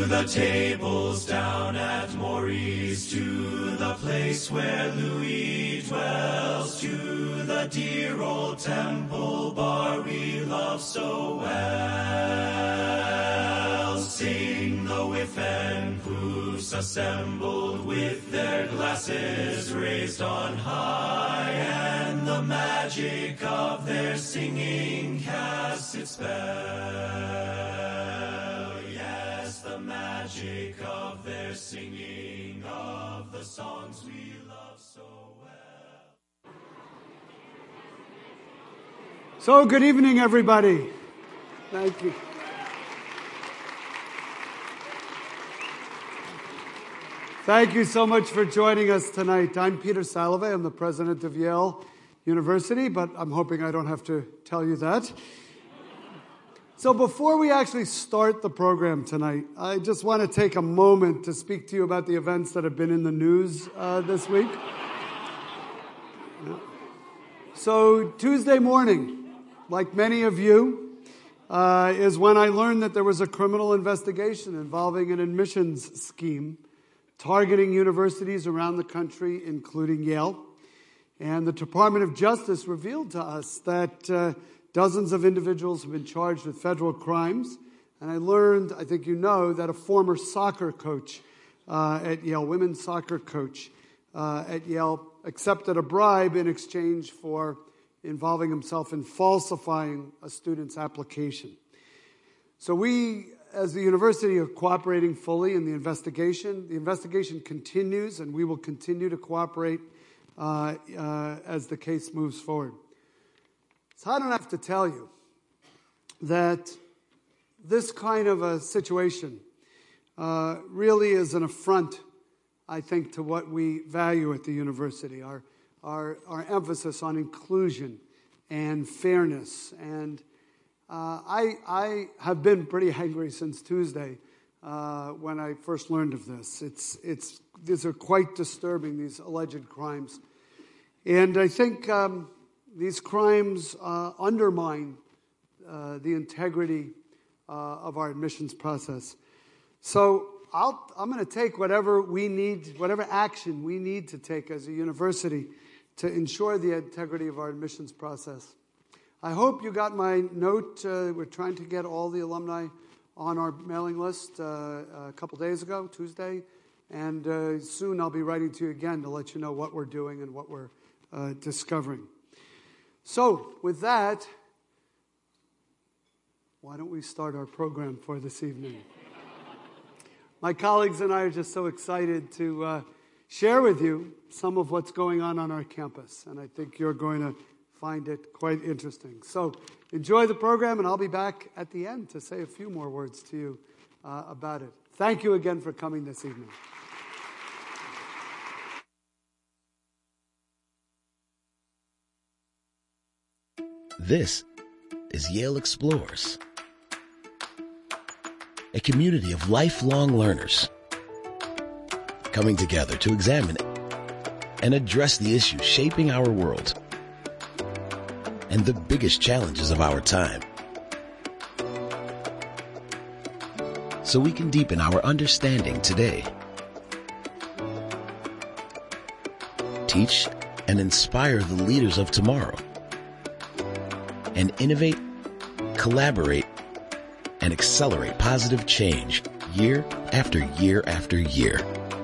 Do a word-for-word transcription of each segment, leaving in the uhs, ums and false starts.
the tables down at Maurice, to the place where Louis dwells, to the dear old Temple Bar we love so well. Sing the whiff and poofs assembled with their glasses raised on high, and the magic of their singing casts its spell. The magic of their singing of the songs we love so well. So, good evening, everybody. Thank you. Thank you so much for joining us tonight. I'm Peter Salovey. I'm the president of Yale University, but I'm hoping I don't have to tell you that. So before we actually start the program tonight, I just want to take a moment to speak to you about the events that have been in the news uh, this week. So Tuesday morning, like many of you, uh, is when I learned that there was a criminal investigation involving an admissions scheme targeting universities around the country, including Yale. And the Department of Justice revealed to us that uh, dozens of individuals have been charged with federal crimes. And I learned, I think you know, that a former soccer coach uh, at Yale, women's soccer coach uh, at Yale, accepted a bribe in exchange for involving himself in falsifying a student's application. So we, as the university, are cooperating fully in the investigation. The investigation continues, and we will continue to cooperate uh, uh, as the case moves forward. So I don't have to tell you that this kind of a situation uh, really is an affront, I think, to what we value at the university, our, our, our emphasis on inclusion and fairness. And uh, I, I have been pretty angry since Tuesday uh, when I first learned of this. It's, it's, these are quite disturbing, these alleged crimes. And I think Um, These crimes uh, undermine uh, the integrity uh, of our admissions process. So I'll, I'm going to take whatever we need, whatever action we need to take as a university to ensure the integrity of our admissions process. I hope you got my note. Uh, we're trying to get all the alumni on our mailing list uh, a couple days ago, Tuesday. And uh, soon I'll be writing to you again to let you know what we're doing and what we're uh, discovering. So, with that, why don't we start our program for this evening? My colleagues and I are just so excited to uh, share with you some of what's going on on our campus, and I think you're going to find it quite interesting. So, enjoy the program, and I'll be back at the end to say a few more words to you uh, about it. Thank you again for coming this evening. This is Yale Explores, a community of lifelong learners coming together to examine and address the issues shaping our world and the biggest challenges of our time, so we can deepen our understanding today, teach and inspire the leaders of tomorrow, and innovate, collaborate, and accelerate positive change year after year after year.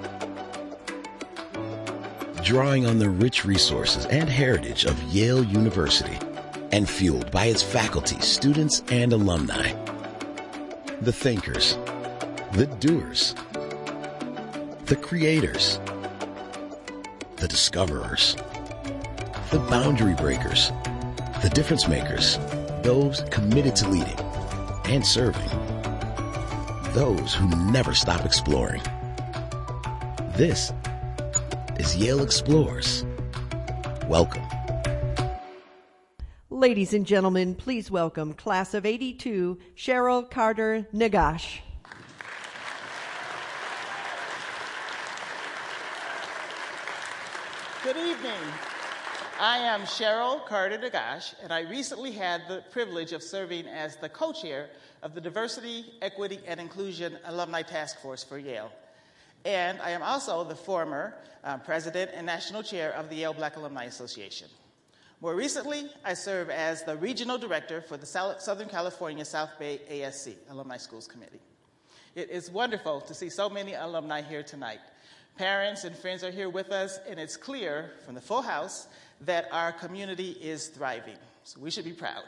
Drawing on the rich resources and heritage of Yale University and fueled by its faculty, students, and alumni. The thinkers, the doers, the creators, the discoverers, the boundary breakers, the difference makers, those committed to leading and serving, those who never stop exploring. This is Yale Explores. Welcome. Ladies and gentlemen, please welcome Class of eighty-two, Cheryl Carter Nagash. Good evening. I am Cheryl Carter Nagash, and I recently had the privilege of serving as the co-chair of the Diversity, Equity, and Inclusion Alumni Task Force for Yale. And I am also the former uh, president and national chair of the Yale Black Alumni Association. More recently, I serve as the regional director for the Southern California South Bay A S C, Alumni Schools Committee. It is wonderful to see so many alumni here tonight. Parents and friends are here with us, and it's clear from the full house that our community is thriving. So we should be proud.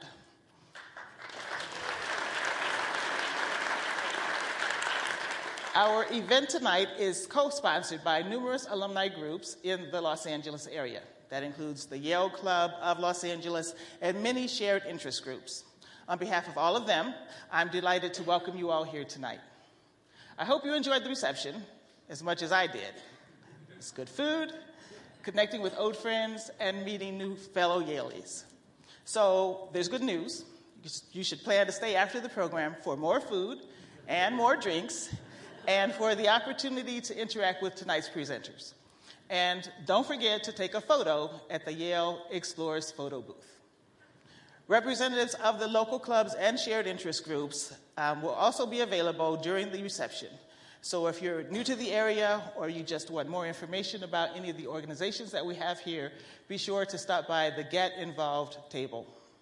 Our event tonight is co-sponsored by numerous alumni groups in the Los Angeles area. That includes the Yale Club of Los Angeles and many shared interest groups. On behalf of all of them, I'm delighted to welcome you all here tonight. I hope you enjoyed the reception as much as I did. It's good food, connecting with old friends, and meeting new fellow Yaleys. So there's good news. You should plan to stay after the program for more food and more drinks, and for the opportunity to interact with tonight's presenters. And don't forget to take a photo at the Yale Explorers photo booth. Representatives of the local clubs and shared interest groups um, will also be available during the reception. So if you're new to the area or you just want more information about any of the organizations that we have here, be sure to stop by the Get Involved table.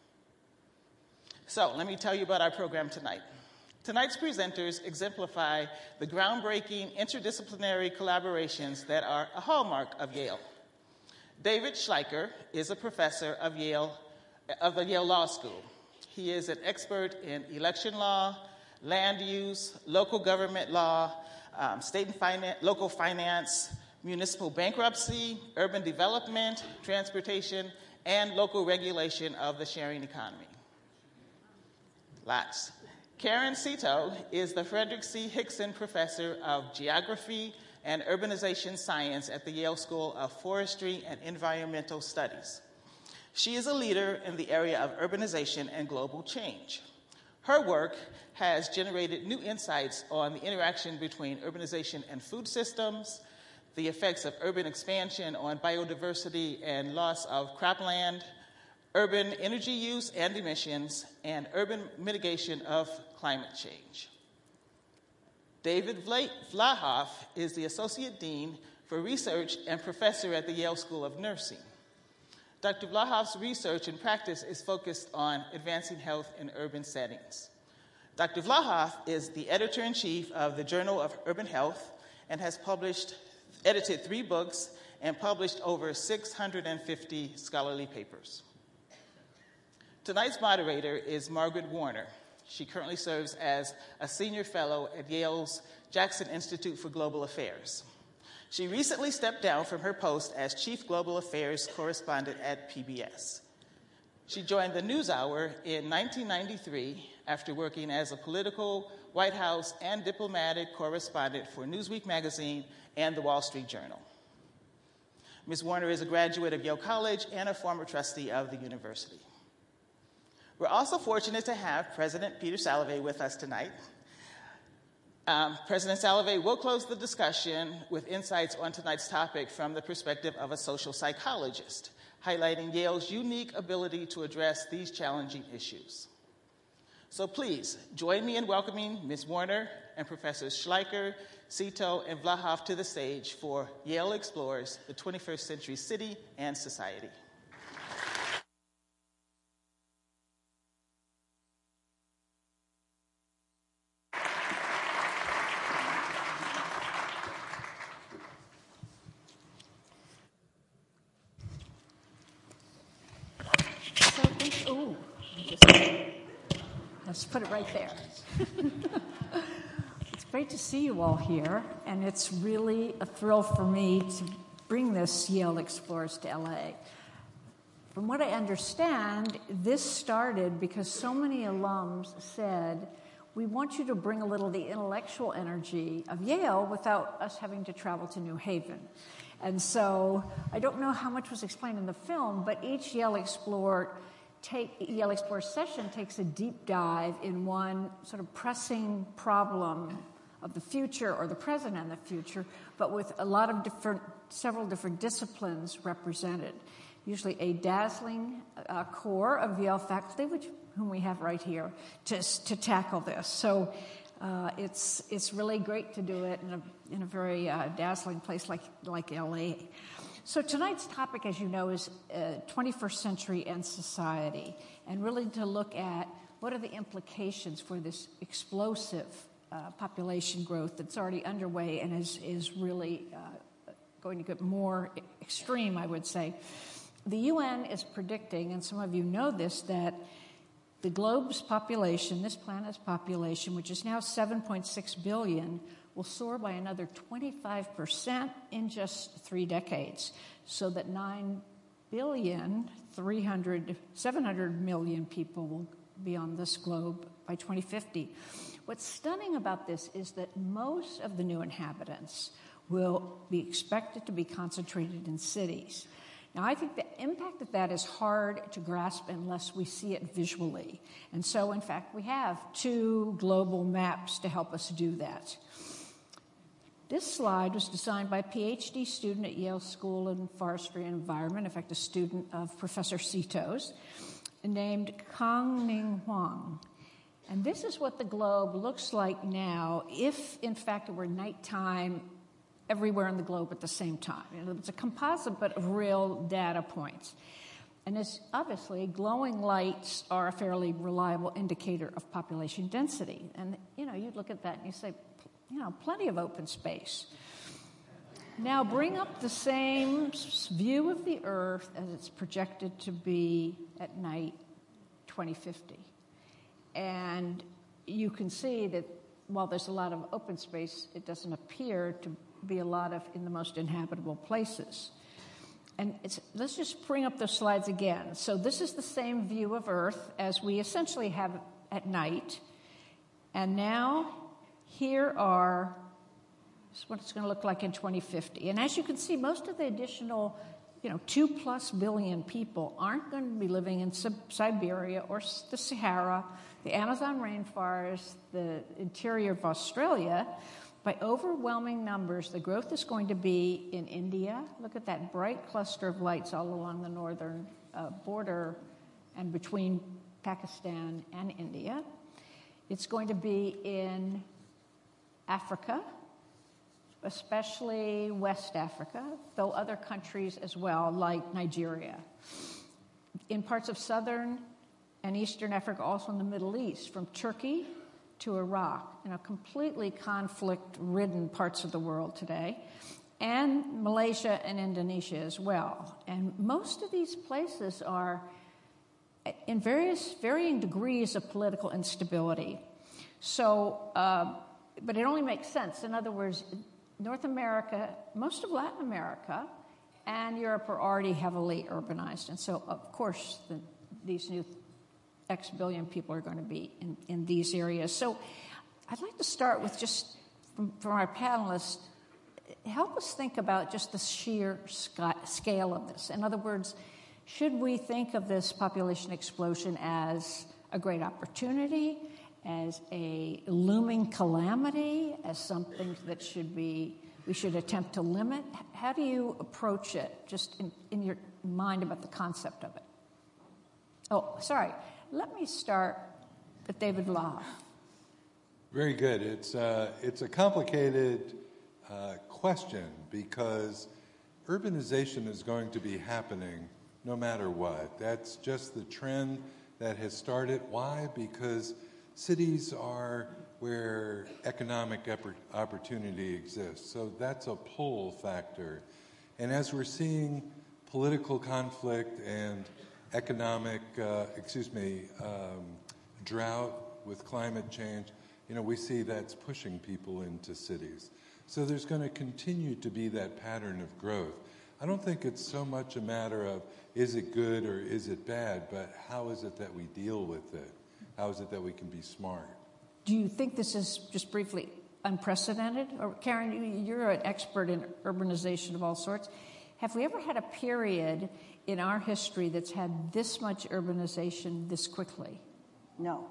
So let me tell you about our program tonight. Tonight's presenters exemplify the groundbreaking interdisciplinary collaborations that are a hallmark of Yale. David Schleicher is a professor of Yale, of the Yale Law School. He is an expert in election law, land use, local government law, um, state and finance, local finance, municipal bankruptcy, urban development, transportation, and local regulation of the sharing economy. Lots. Karen Cito is the Frederick C. Hickson Professor of Geography and Urbanization Science at the Yale School of Forestry and Environmental Studies. She is a leader in the area of urbanization and global change. Her work has generated new insights on the interaction between urbanization and food systems, the effects of urban expansion on biodiversity and loss of cropland, urban energy use and emissions, and urban mitigation of climate change. David Vlahoff is the Associate Dean for Research and Professor at the Yale School of Nursing. Doctor Vlahoff's research and practice is focused on advancing health in urban settings. Doctor Vlahoff is the editor-in-chief of the Journal of Urban Health and has published, edited three books and published over six hundred fifty scholarly papers. Tonight's moderator is Margaret Warner. She currently serves as a senior fellow at Yale's Jackson Institute for Global Affairs. She recently stepped down from her post as Chief Global Affairs Correspondent at P B S. She joined the NewsHour in nineteen ninety-three after working as a political, White House, and diplomatic correspondent for Newsweek magazine and the Wall Street Journal. Miz Warner is a graduate of Yale College and a former trustee of the university. We're also fortunate to have President Peter Salovey with us tonight. Um, President Salovey will close the discussion with insights on tonight's topic from the perspective of a social psychologist, highlighting Yale's unique ability to address these challenging issues. So please, join me in welcoming Miz Warner and Professors Schleicher, Cito, and Vlahoff to the stage for Yale Explores the twenty-first Century City and Society. Oh, just, let's put it right there. It's great to see you all here, and it's really a thrill for me to bring this Yale Explorers to L A. From what I understand, this started because so many alums said, we want you to bring a little of the intellectual energy of Yale without us having to travel to New Haven. And so I don't know how much was explained in the film, but each Yale Explorer Take, Yale Explorer session takes a deep dive in one sort of pressing problem of the future or the present and the future, but with a lot of different, several different disciplines represented. usually a dazzling uh, core of Yale faculty, which whom we have right here, to, to tackle this. So uh, it's it's really great to do it in a, in a very uh, dazzling place like, like L A. So tonight's topic, as you know, is uh, twenty-first century and society, and really to look at what are the implications for this explosive uh, population growth that's already underway and is, is really uh, going to get more extreme, I would say. The U N is predicting, and some of you know this, that the globe's population, this planet's population, which is now seven point six billion, will soar by another twenty-five percent in just three decades, so that nine billion, three hundred, seven hundred million people will be on this globe by twenty fifty. What's stunning about this is that most of the new inhabitants will be expected to be concentrated in cities. Now, I think the impact of that is hard to grasp unless we see it visually. And so, in fact, we have two global maps to help us do that. This slide was designed by a PhD student at Yale School of Forestry and Environment, in fact, a student of Professor Sito's, named Kang-Ning Huang. And this is what the globe looks like now if, in fact, it were nighttime everywhere in the globe at the same time. It's a composite, but of real data points. And it's obviously, glowing lights are a fairly reliable indicator of population density. And, you know, you look at that and you say, you know, plenty of open space. Now bring up the same view of the Earth as it's projected to be at night, twenty fifty. And you can see that while there's a lot of open space, it doesn't appear to be a lot of in the most inhabitable places. And it's, let's just bring up those slides again. So this is the same view of Earth as we essentially have at night. And now here are what it's going to look like in twenty fifty. And as you can see, most of the additional, you know, two plus billion people aren't going to be living in Sib- Siberia or the Sahara, the Amazon rainforest, the interior of Australia. By overwhelming numbers, the growth is going to be in India. Look at that bright cluster of lights all along the northern uh, border and between Pakistan and India. It's going to be in Africa, especially West Africa, though other countries as well, like Nigeria. In parts of southern and eastern Africa, also in the Middle East, from Turkey to Iraq, you know, completely conflict-ridden parts of the world today, and Malaysia and Indonesia as well. And most of these places are in various varying degrees of political instability. So, uh, but it only makes sense. In other words, North America, most of Latin America, and Europe are already heavily urbanized. And so, of course, the, these new X billion people are going to be in, in these areas. So I'd like to start with just, from, from our panelists, help us think about just the sheer sc- scale of this. In other words, should we think of this population explosion as a great opportunity, as a looming calamity, as something that should be, we should attempt to limit? How do you approach it, just in, in your mind about the concept of it? Oh, sorry. Let me start with David Vlahoff. Very good. It's, uh, it's a complicated uh, question because urbanization is going to be happening no matter what. That's just the trend that has started. Why? Because cities are where economic opportunity exists. So that's a pull factor. And as we're seeing political conflict and economic, uh, excuse me, um, drought with climate change, you know, we see that's pushing people into cities. So there's going to continue to be that pattern of growth. I don't think it's so much a matter of is it good or is it bad, but how is it that we deal with it? How is it that we can be smart? Do you think this is, just briefly, unprecedented? Or Karen, you're an expert in urbanization of all sorts. Have we ever had a period in our history that's had this much urbanization this quickly? No.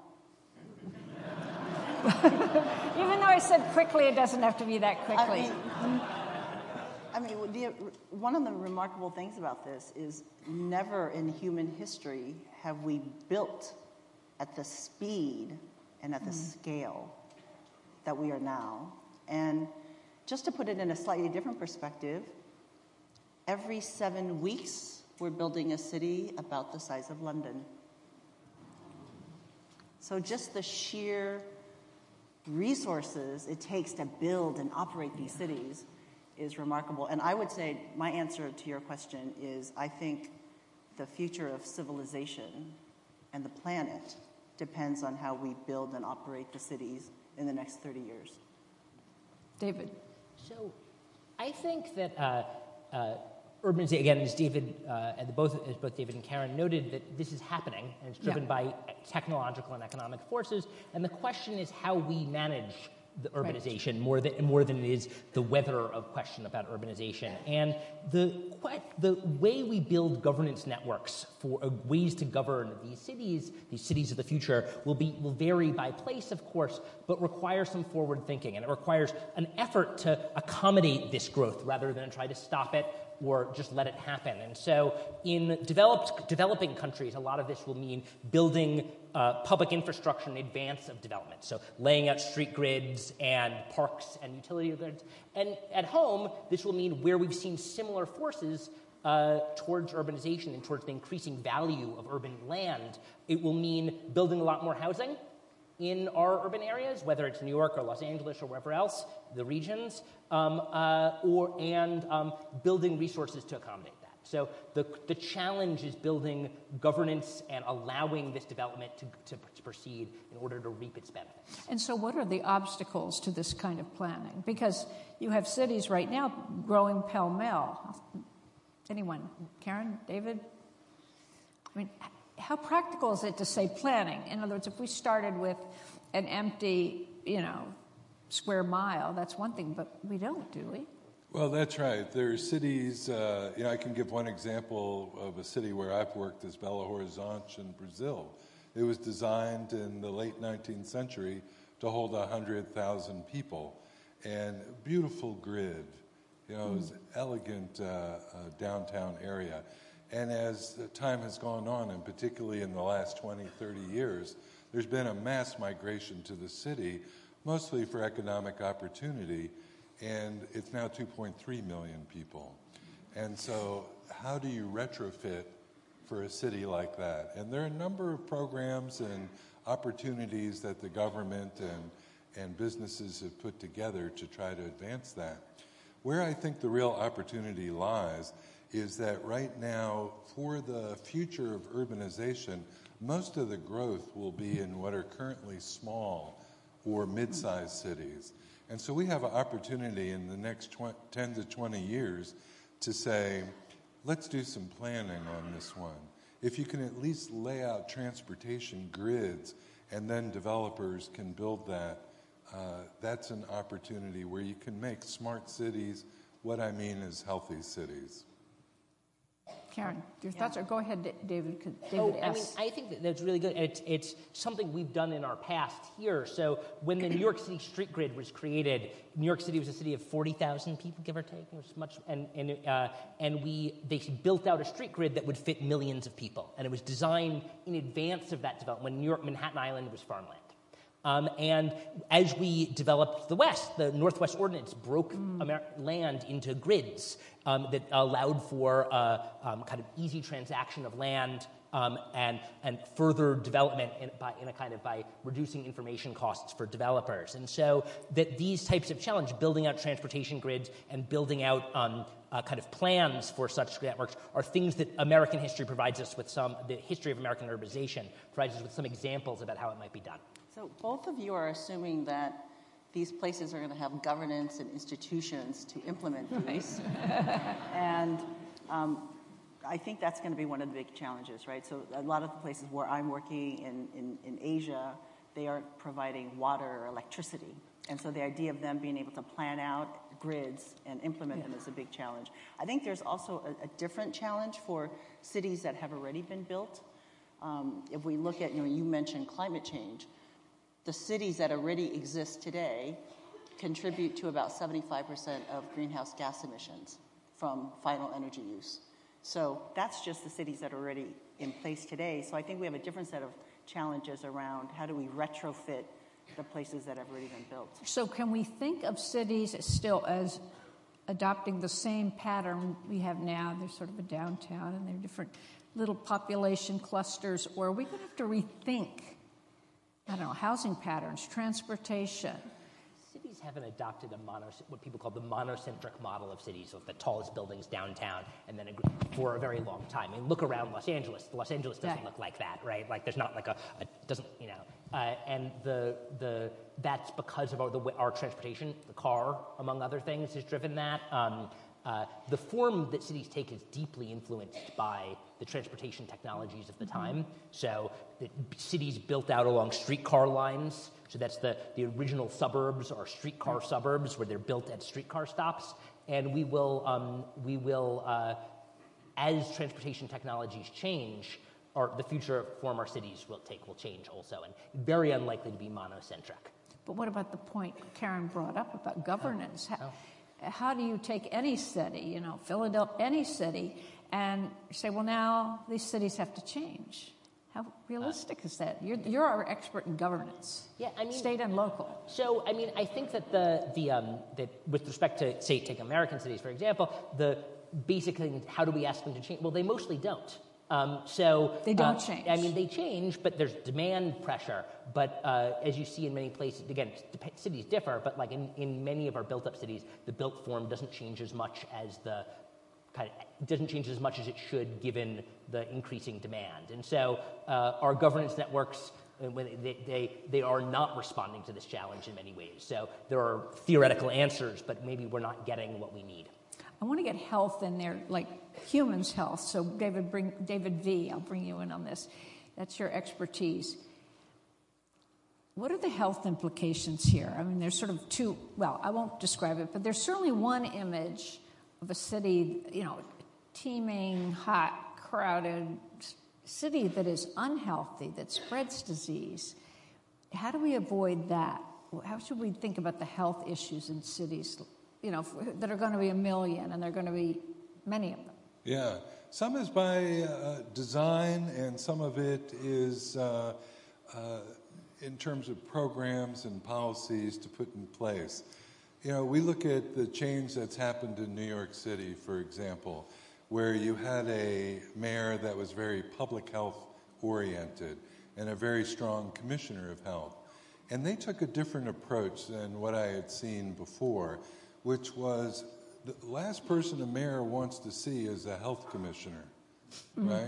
Even though I said quickly, it doesn't have to be that quickly. I mean, I mean, the, one of the remarkable things about this is never in human history have we built at the speed and at the mm. scale that we are now. And just to put it in a slightly different perspective, every seven weeks we're building a city about the size of London. So just the sheer resources it takes to build and operate these cities is remarkable. And I would say my answer to your question is I think the future of civilization and the planet depends on how we build and operate the cities in the next thirty years. David. So I think that uh, uh, urbanization, again, as David, uh, and both, as both David and Karen noted, that this is happening, and it's driven yeah. by technological and economic forces, and the question is how we manage the urbanization right. more than more than it is the weather of question about urbanization. And the the way we build governance networks for uh, ways to govern these cities, these cities of the future, will be will vary by place, of course, but require some forward thinking, and it requires an effort to accommodate this growth rather than try to stop it or just let it happen. And so in developed developing countries, a lot of this will mean building uh, public infrastructure in advance of development. So laying out street grids and parks and utility grids. And at home, this will mean where we've seen similar forces uh, towards urbanization and towards the increasing value of urban land, it will mean building a lot more housing in our urban areas, whether it's New York or Los Angeles or wherever else, the regions, um, uh, or and um, building resources to accommodate that. So the the challenge is building governance and allowing this development to, to, to proceed in order to reap its benefits. And so what are the obstacles to this kind of planning? Because you have cities right now growing pell-mell. Anyone? Karen? David? I mean, how practical is it to say planning? In other words, if we started with an empty, you know, square mile, that's one thing, but we don't, do we? Well, that's right. There are cities, uh, you know, I can give one example of a city where I've worked is Belo Horizonte in Brazil. It was designed in the late nineteenth century to hold one hundred thousand people. And beautiful grid, you know, it was an elegant uh, uh, downtown area. And as time has gone on, and particularly in the last twenty, thirty years, there's been a mass migration to the city, mostly for economic opportunity, and it's now two point three million people. And so how do you retrofit for a city like that? And there are a number of programs and opportunities that the government and, and businesses have put together to try to advance that. Where I think the real opportunity lies is that right now, for the future of urbanization, most of the growth will be in what are currently small or mid-sized cities. And so we have an opportunity in the next ten to twenty years to say, let's do some planning on this one. If you can at least lay out transportation grids and then developers can build that, uh, that's an opportunity where you can make smart cities. What I mean is healthy cities. Karen, your yeah. thoughts are, go ahead, David. David oh, I S. mean, I think that that's really good. It's, it's something we've done in our past here. So when the New York City street grid was created, New York City was a city of forty thousand people, give or take. It was much, and and uh, and we they built out a street grid that would fit millions of people, and it was designed in advance of that development. When New York Manhattan Island was farmland. Um, and as we developed the West, the Northwest Ordinance broke mm. Amer- land into grids um, that allowed for uh, um, kind of easy transaction of land um, and and further development in, by, in a kind of by reducing information costs for developers. And so that these types of challenge, building out transportation grids and building out um, uh, kind of plans for such networks, are things that American history provides us with some. The history of American urbanization provides us with some examples about how it might be done. So both of you are assuming that these places are going to have governance and institutions to implement these. and um, I think that's going to be one of the big challenges, right? So a lot of the places where I'm working in, in, in Asia, they aren't providing water or electricity. And so the idea of them being able to plan out grids and implement yeah. them is a big challenge. I think there's also a, a different challenge for cities that have already been built. Um, if we look at, you know, you mentioned climate change. The cities that already exist today contribute to about seventy-five percent of greenhouse gas emissions from final energy use. So that's just the cities that are already in place today. So I think we have a different set of challenges around how do we retrofit the places that have already been built. So can we think of cities still as adopting the same pattern we have now? There's sort of a downtown and there are different little population clusters, or are we going to have to rethink, I don't know, housing patterns, transportation? Cities haven't adopted a mono, what people call the monocentric model of cities, with the tallest buildings downtown, and then a, for a very long time. I mean, look around Los Angeles. Los Angeles doesn't Right. look like that, right? Like, there's not like a, a doesn't, you know, uh, and the the that's because of our, the way, our transportation, the car, among other things, has driven that. Um, uh, the form that cities take is deeply influenced by the transportation technologies of the time. So the cities built out along streetcar lines. So that's the, the original suburbs or streetcar suburbs where they're built at streetcar stops. And we will, um, we will uh, as transportation technologies change, or the future form our cities will take will change also, and very unlikely to be monocentric. But what about the point Karen brought up about governance? How, how do you take any city, you know, Philadelphia, any city, and say, well, now these cities have to change? How realistic uh, is that? You're, you're our expert in governance. Yeah, I mean, state and local. So, I mean, I think that the the um, that with respect to, say, take American cities for example, the basic thing, how do we ask them to change? Well, they mostly don't. Um, so they don't uh, change. I mean, they change, but there's demand pressure. But uh, as you see in many places, again, cities differ. But like in, in many of our built-up cities, the built form doesn't change as much as the kind of doesn't change as much as it should, given the increasing demand. And so uh, our governance networks, when they, they they are not responding to this challenge in many ways. So there are theoretical answers, but maybe we're not getting what we need. I want to get health in there, like humans' health. So David, bring David V. I'll bring you in on this. That's your expertise. What are the health implications here? I mean, there's sort of two. Well, I won't describe it, but there's certainly one image of a city, you know, teeming, hot, crowded city that is unhealthy, that spreads disease. How do we avoid that? How should we think about the health issues in cities, you know, that are going to be a million, and there are going to be many of them? Yeah. Some is by uh, design, and some of it is uh, uh, in terms of programs and policies to put in place. You know, we look at the change that's happened in New York City, for example, where you had a mayor that was very public health oriented and a very strong commissioner of health. And they took a different approach than what I had seen before, which was the last person a mayor wants to see is a health commissioner, right?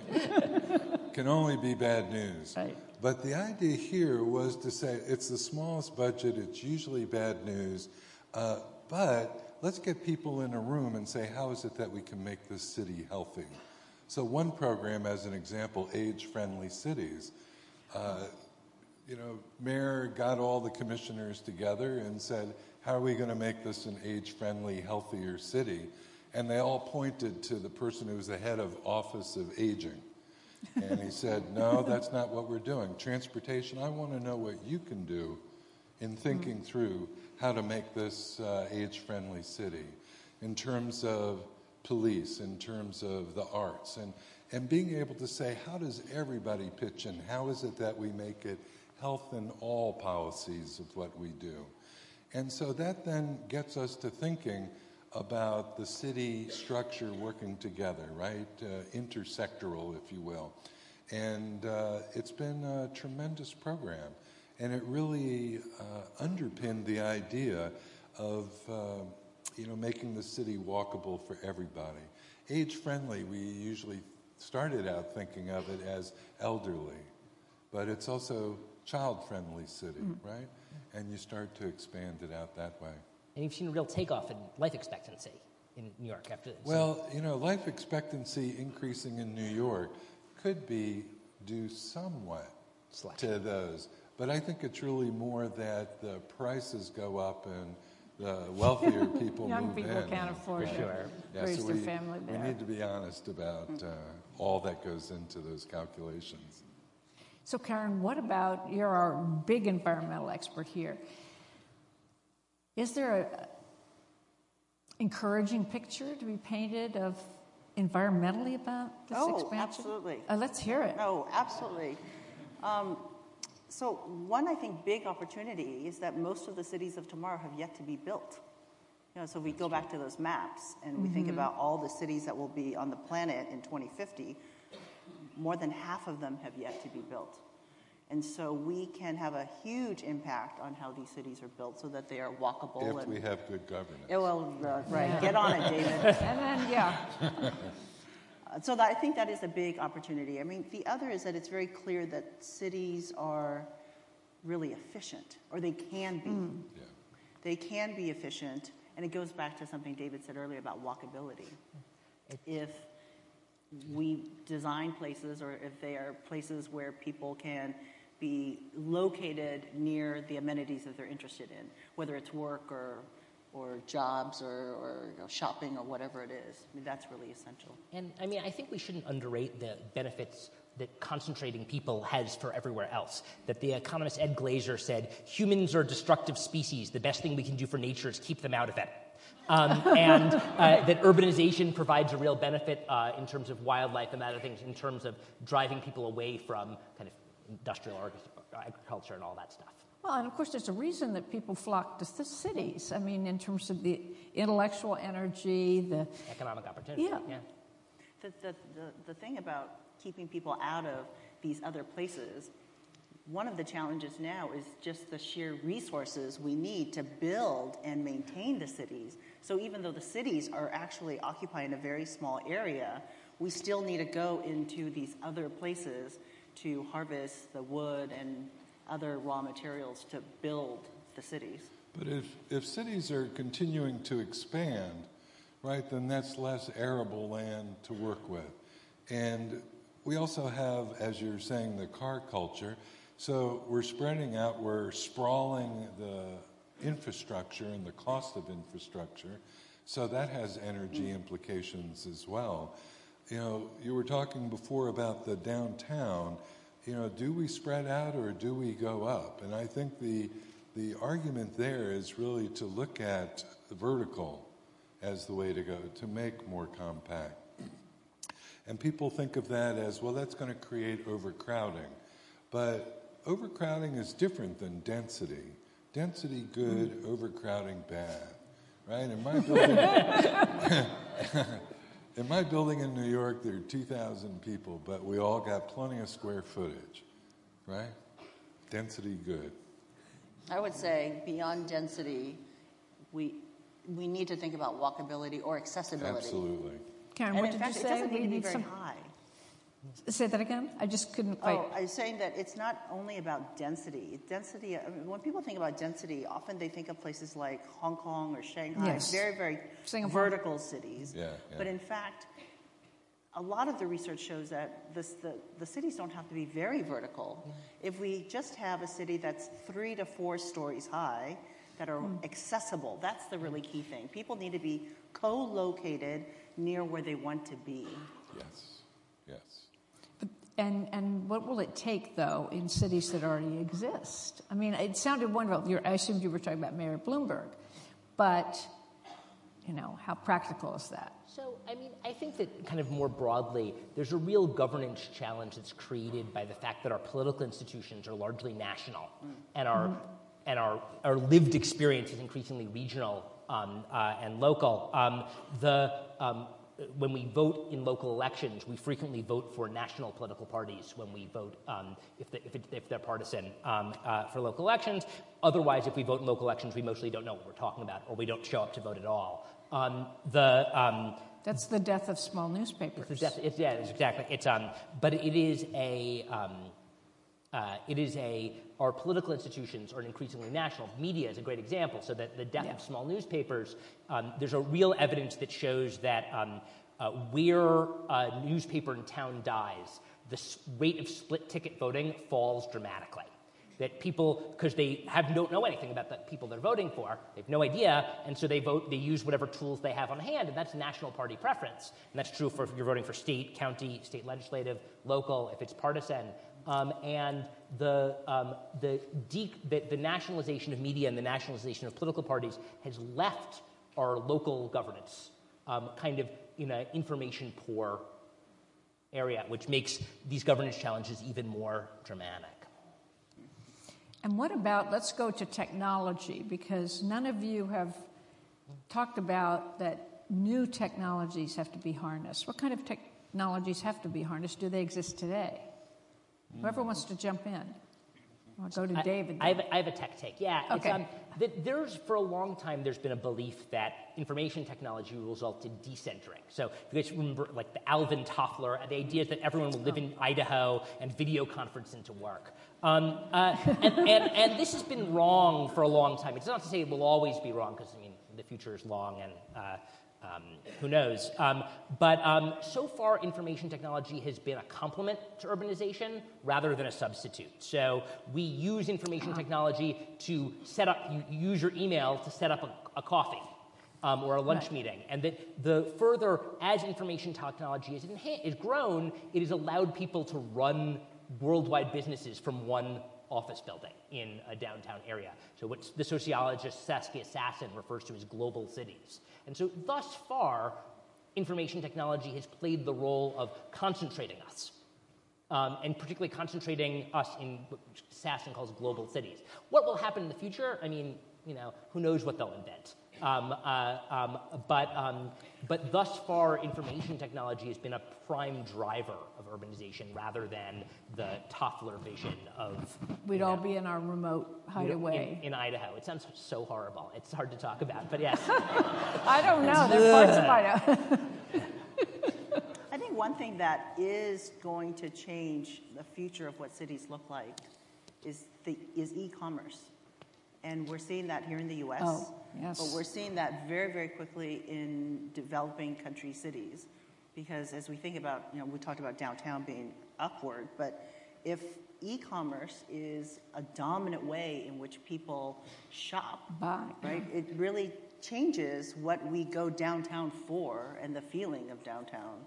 Can only be bad news. Right. But the idea here was to say it's the smallest budget, it's usually bad news, uh, but let's get people in a room and say, how is it that we can make this city healthy? So one program, as an example, age-friendly cities. Uh, you know, mayor got all the commissioners together and said, how are we going to make this an age-friendly, healthier city? And they all pointed to the person who was the head of Office of Aging. And he said, no, that's not what we're doing. Transportation, I want to know what you can do in thinking through how to make this uh, age-friendly city in terms of police, in terms of the arts, and, and being able to say, how does everybody pitch in? How is it that we make it health in all policies of what we do? And so that then gets us to thinking about the city structure working together, right? Uh, intersectoral, if you will. And uh, it's been a tremendous program. And it really uh, underpinned the idea of, uh, you know, making the city walkable for everybody. Age-friendly, we usually started out thinking of it as elderly, but it's also child-friendly city, mm. right? And you start to expand it out that way. And you've seen a real takeoff in life expectancy in New York after this. Well, you know, life expectancy increasing in New York could be due somewhat Selection. to those. But I think it's really more that the prices go up and the wealthier people Young move in. people can't afford For to sure. Yeah, raise so their we, family there. we need to be honest about uh, all that goes into those calculations. So, Karen, what about, you're our big environmental expert here. Is there a encouraging picture to be painted of environmentally about this oh, expansion? Absolutely. Uh, let's hear it. Oh, absolutely. Um, so one, I think, big opportunity is that most of the cities of tomorrow have yet to be built. You know, so we go back to those maps and we mm-hmm. think about all the cities that will be on the planet in twenty fifty, more than half of them have yet to be built. And so we can have a huge impact on how these cities are built so that they are walkable. If and, we have good governance. Yeah, well, uh, right. Yeah. Get on it, David. And then, yeah. uh, so that, I think that is a big opportunity. I mean, the other is that it's very clear that cities are really efficient, or they can be. Mm. Yeah. They can be efficient, and it goes back to something David said earlier about walkability. If we design places, or if they are places where people can be located near the amenities that they're interested in, whether it's work or or jobs or, or you know, shopping or whatever it is. I mean, that's really essential. And I mean, I think we shouldn't underrate the benefits that concentrating people has for everywhere else. That the economist Ed Glaeser said, humans are a destructive species. The best thing we can do for nature is keep them out of it. Um, and uh, that urbanization provides a real benefit uh, in terms of wildlife and other things, in terms of driving people away from kind of industrial agriculture and all that stuff. Well, and of course, there's a reason that people flock to the cities. I mean, in terms of the intellectual energy, the economic opportunity. Yeah. yeah. The, the, the, the thing about keeping people out of these other places, one of the challenges now is just the sheer resources we need to build and maintain the cities. So even though the cities are actually occupying a very small area, we still need to go into these other places to harvest the wood and other raw materials to build the cities. But if, if cities are continuing to expand, right, then that's less arable land to work with. And we also have, as you're saying, the car culture. So we're spreading out, we're sprawling the infrastructure and the cost of infrastructure. So that has energy implications as well. You know, you were talking before about the downtown. You know, do we spread out or do we go up? And I think the the argument there is really to look at the vertical as the way to go, to make more compact. And people think of that as, well, that's going to create overcrowding. But overcrowding is different than density. Density, good. Overcrowding, bad. Right? In my building, in my building in New York, there are two thousand people, but we all got plenty of square footage. Right? Density, good. I would say beyond density, we we need to think about walkability or accessibility. Absolutely. Karen, and what in did fact, you say? it doesn't need we to be need very some... high. Say that again? I just couldn't quite... Oh, I was saying that it's not only about density. Density, I mean, when people think about density, often they think of places like Hong Kong or Shanghai, yes. very, very Singapore. vertical cities. Yeah, yeah. But in fact, a lot of the research shows that this, the, the cities don't have to be very vertical. Yeah. If we just have a city that's three to four stories high, that are mm. accessible, that's the really key thing. People need to be co-located near where they want to be. Yes, yes. But, and and what will it take, though, in cities that already exist? I mean, it sounded wonderful. You're, I assumed you were talking about Mayor Bloomberg. But, you know, how practical is that? So, I mean, I think that kind of more broadly, there's a real governance challenge that's created by the fact that our political institutions are largely national mm. and our mm. and our, our lived experience is increasingly regional um, uh, and local. Um, the um, when we vote in local elections, we frequently vote for national political parties when we vote, um, if, the, if, it, if they're partisan, um, uh, for local elections. Otherwise, if we vote in local elections, we mostly don't know what we're talking about, or we don't show up to vote at all. Um, the um, That's the death of small newspapers. It's the death, it's, yeah, it's exactly. It's um, but it is a um, uh, it is a our political institutions are increasingly national. Media is a great example. So that the death yeah. of small newspapers, um, there's a real evidence that shows that um, uh, where a newspaper in town dies, the rate of split ticket voting falls dramatically. That people, because they have don't know anything about the people they're voting for, they have no idea, and so they vote. They use whatever tools they have on hand, and that's national party preference. And that's true for if you're voting for state, county, state legislative, local. If it's partisan, um, and the, um, the, de- the, the nationalization of media and the nationalization of political parties has left our local governance um, kind of in an information-poor area, which makes these governance challenges even more dramatic. And what about, let's go to technology, because none of you have talked about that new technologies have to be harnessed. What kind of technologies have to be harnessed? Do they exist today? Whoever wants to jump in. I'll go to I, David. I have, a, I have a tech take. Yeah. Okay. It's, um, th- there's, for a long time, there's been a belief that information technology will result in decentering. So if you guys remember, like, the Alvin Toffler, the idea is that everyone will live in Idaho and video conference into work. Um, uh, and, and, and this has been wrong for a long time. It's not to say it will always be wrong, because, I mean, the future is long and uh, um, who knows. Um, but um, so far, information technology has been a complement to urbanization rather than a substitute. So we use information technology to set up, you use your email to set up a, a coffee. Um, or a lunch right. meeting, and that the further, as information technology has, enha- is grown, it has allowed people to run worldwide businesses from one office building in a downtown area. So what the sociologist Saskia Sassen refers to as global cities. And so thus far, information technology has played the role of concentrating us, um, and particularly concentrating us in what Sassen calls global cities. What will happen in the future? I mean, you know, who knows what they'll invent. Um, uh, um, but, um, but thus far, information technology has been a prime driver of urbanization rather than the Toffler vision of... We'd all know, be in our remote hideaway. In, in Idaho. It sounds so horrible. It's hard to talk about, but yes. I don't know. There are parts of Idaho. I think one thing that is going to change the future of what cities look like is, the, is e-commerce. And we're seeing that here in the U S, oh, yes. but we're seeing that very, very quickly in developing country cities. Because as we think about, you know, we talked about downtown being upward, but if e-commerce is a dominant way in which people shop, Buy. right, it really changes what we go downtown for and the feeling of downtown.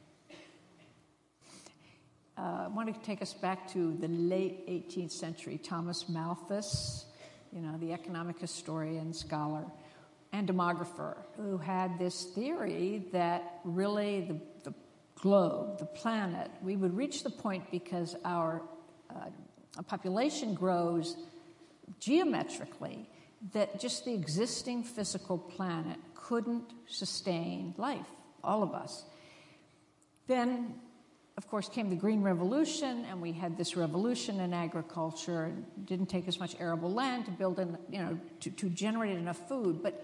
Uh, I want to take us back to the late eighteenth century. Thomas Malthus, you know, the economic historian, scholar, and demographer, who had this theory that really the, the globe, the planet, we would reach the point because our uh, population grows geometrically, that just the existing physical planet couldn't sustain life, all of us. Then, of course, came the Green Revolution, and we had this revolution in agriculture. It didn't take as much arable land to build, in, you know, to, to generate enough food. But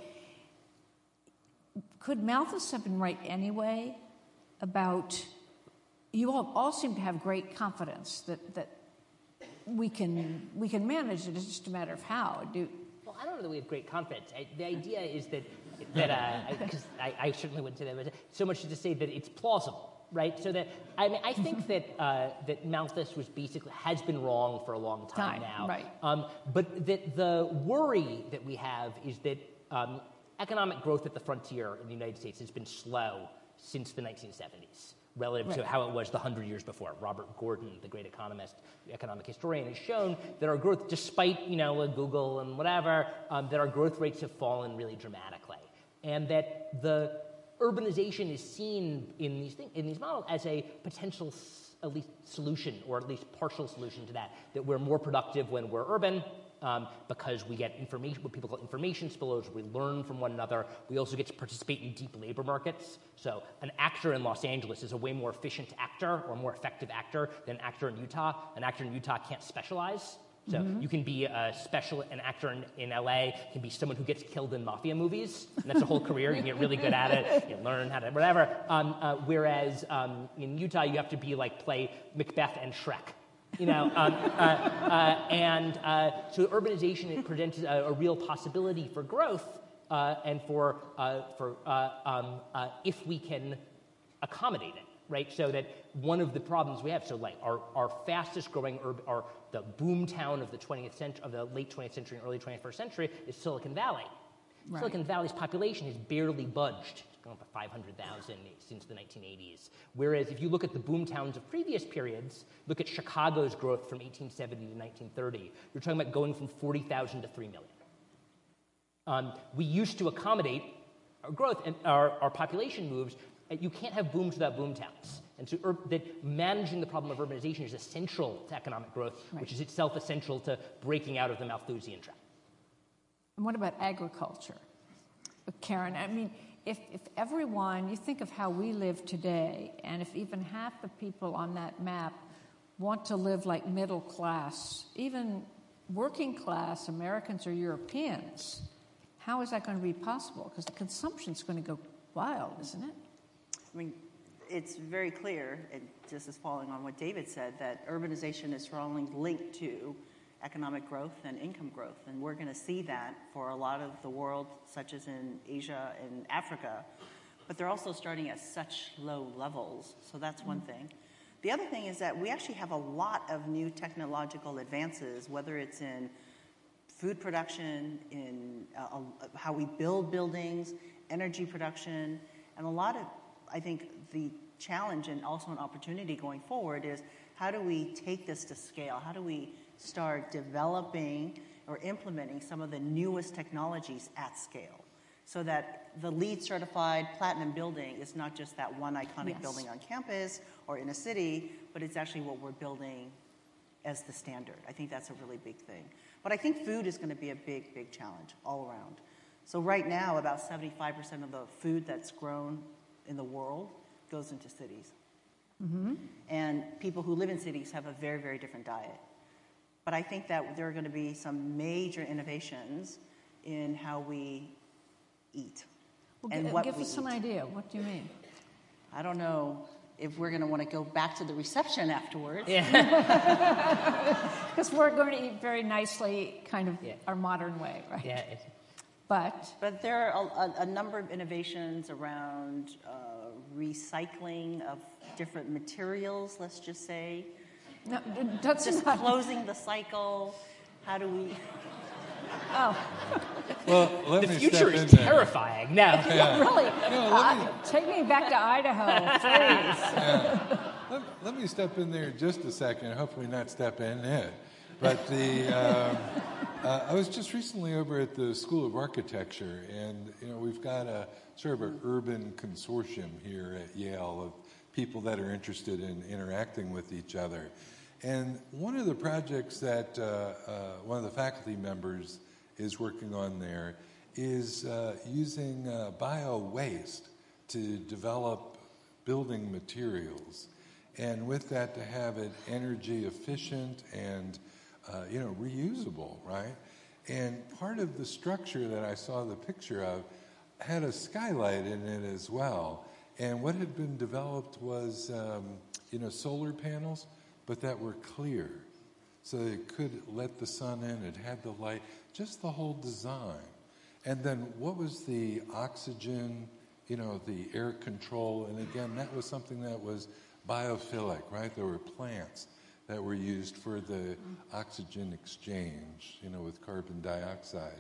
could Malthus have been right anyway about? You all, all seem to have great confidence that that we can we can manage it. It's just a matter of how. Do well, I don't know that we have great confidence. I, the idea is that that because uh, I, I, I certainly wouldn't say that, but so much as to say that it's plausible. Right, so that I mean, I think that uh, that Malthus was basically has been wrong for a long time, time now. Right. Um, but that the worry that we have is that um, economic growth at the frontier in the United States has been slow since the nineteen seventies, relative right. to how it was the hundred years before. Robert Gordon, the great economist, economic historian, has shown that our growth, despite you know Google and whatever, um, that our growth rates have fallen really dramatically, and that the urbanization is seen in these things, in these models as a potential s- at least solution, or at least partial solution to that. That we're more productive when we're urban um, because we get information, what people call information spillovers. We learn from one another. We also get to participate in deep labor markets. So an actor in Los Angeles is a way more efficient actor or more effective actor than an actor in Utah. An actor in Utah can't specialize. So mm-hmm. you can be a special, an actor in, in L A can be someone who gets killed in mafia movies, and that's a whole career. You can get really good at it, you learn how to whatever. Um, uh, whereas um, in Utah, you have to be like play Macbeth and Shrek, you know. Um, uh, uh, and uh, so urbanization it presents a, a real possibility for growth uh, and for uh, for uh, um, uh, if we can accommodate it. Right, so that one of the problems we have, so like our, our fastest growing, urban, our the boom town of the twentieth century, of the late twentieth century and early twenty-first century is Silicon Valley. Right. Silicon Valley's population has barely budged gone up to five hundred thousand since the nineteen eighties. Whereas if you look at the boom towns of previous periods, look at Chicago's growth from eighteen seventy to nineteen thirty, you're talking about going from forty thousand to three million. Um, we used to accommodate our growth and our, our population moves. You can't have booms without boom towns. And so ur- that managing the problem of urbanization is essential to economic growth, right. which is itself essential to breaking out of the Malthusian trap. And what about agriculture? Karen, I mean, if, if everyone, you think of how we live today, and if even half the people on that map want to live like middle class, even working class Americans or Europeans, how is that going to be possible? Because the consumption's going to go wild, isn't it? I mean, it's very clear, and just as following on what David said, that urbanization is strongly linked to economic growth and income growth. And we're going to see that for a lot of the world, such as in Asia and Africa. But they're also starting at such low levels. So that's one thing. The other thing is that we actually have a lot of new technological advances, whether it's in food production, in uh, how we build buildings, energy production, and a lot of, I think, the challenge and also an opportunity going forward is how do we take this to scale? How do we start developing or implementing some of the newest technologies at scale so that the LEED certified platinum building is not just that one iconic yes. building on campus or in a city, but it's actually what we're building as the standard. I think that's a really big thing. But I think food is going to be a big, big challenge all around. So right now, about seventy-five percent of the food that's grown in the world goes into cities. Mm-hmm. And people who live in cities have a very, very different diet. But I think that there are going to be some major innovations in how we eat. Well, and g- what give we us some eat. idea. What do you mean? I don't know if we're going to want to go back to the reception afterwards. Yeah. Because we're going to eat very nicely, kind of yeah. our modern way, right? Yeah. But but there are a, a number of innovations around uh, recycling of different materials, let's just say. No, that's just not... closing the cycle. How do we... Oh. Well, let the me future step is in there. terrifying. No. Yeah, really. No, let me... uh, take me back to Idaho, please. Yeah. Let, let me step in there just a second. Hopefully not step in it. But the um, uh, I was just recently over at the School of Architecture, and you know we've got a sort of an urban consortium here at Yale of people that are interested in interacting with each other. And one of the projects that uh, uh, one of the faculty members is working on there is uh, using uh, bio-waste to develop building materials. And with that, to have it energy efficient and, uh, you know, reusable, right? And part of the structure that I saw the picture of had a skylight in it as well. And what had been developed was, um, you know, solar panels, but that were clear. So it could let the sun in, it had the light, just the whole design. And then what was the oxygen, you know, the air control? And again, that was something that was biophilic, right? There were plants that were used for the oxygen exchange, you know, with carbon dioxide.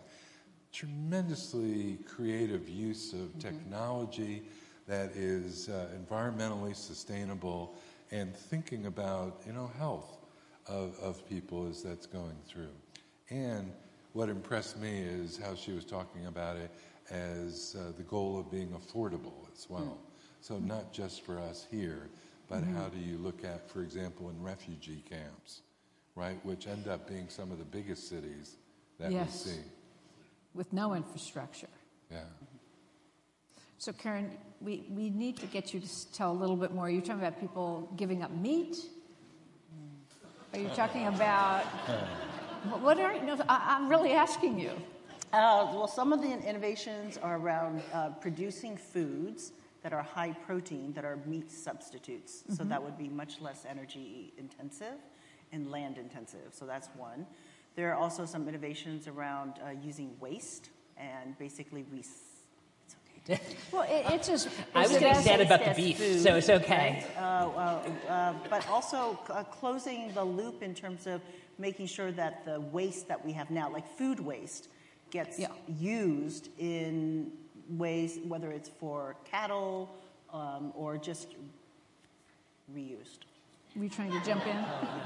Tremendously creative use of technology that is uh, environmentally sustainable and thinking about, you know, health of, of people as that's going through. And what impressed me is how she was talking about it as uh, the goal of being affordable as well. Mm. So not just for us here, but mm-hmm. how do you look at, for example, in refugee camps, right, which end up being some of the biggest cities that yes. Mm-hmm. we see. With no infrastructure. Yeah. So, Karen, we, we need to get you to tell a little bit more. Are you talking about people giving up meat? Are you talking about... What are you... No, I, I'm really asking you. Uh, well, some of the innovations are around uh, producing foods that are high protein, that are meat substitutes. Mm-hmm. So that would be much less energy intensive and land intensive. So that's one. There are also some innovations around uh, using waste and basically we... Well, it, it's just... I was getting sad about the beef, food, so it's okay. Right? Uh, uh, uh, but also uh, closing the loop in terms of making sure that the waste that we have now, like food waste, gets yeah. used in ways, whether it's for cattle um, or just reused. Were you trying to jump in?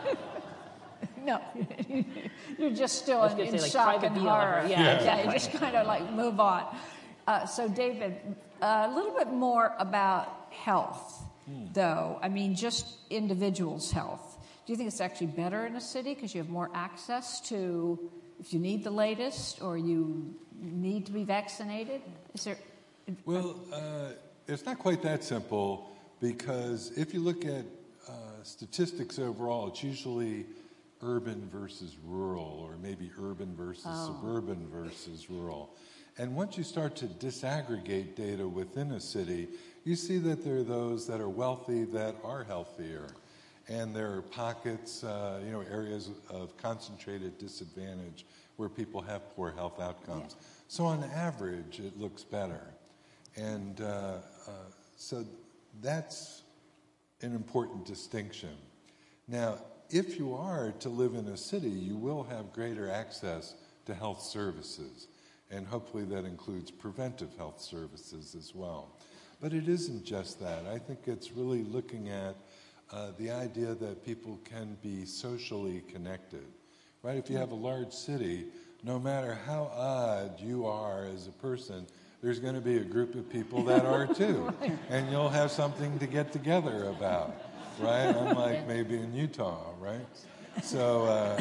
No, you're just still in, in say, like, shock and horror. Yeah, yeah, yeah, you just kind of like move on. Uh, so, David, uh, a little bit more about health, hmm. though. I mean, just individuals' health. Do you think it's actually better in a city because you have more access to, if you need the latest or you need to be vaccinated? Is there? Well, uh, it's not quite that simple because if you look at uh, statistics overall, it's usually urban versus rural, or maybe urban versus oh. suburban versus rural. And once you start to disaggregate data within a city, you see that there are those that are wealthy that are healthier. And there are pockets, uh, you know, areas of concentrated disadvantage where people have poor health outcomes. Yeah. So on average, it looks better. And uh, uh, so that's an important distinction. Now, if you are to live in a city, you will have greater access to health services, and hopefully that includes preventive health services as well. But it isn't just that. I think it's really looking at uh, the idea that people can be socially connected, right? If you have a large city, no matter how odd you are as a person, there's going to be a group of people that are too, and you'll have something to get together about. Right, unlike maybe in Utah, right? So uh,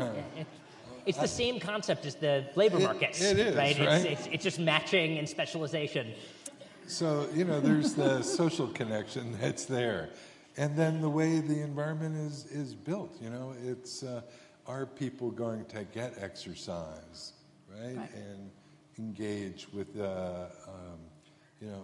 it's the same concept as the labor it, markets, it is, right? right? It's, it's, it's just matching and specialization. So you know, there's the social connection that's there, and then the way the environment is is built. You know, it's uh, are people going to get exercise, right, right. and engage with uh, um, you know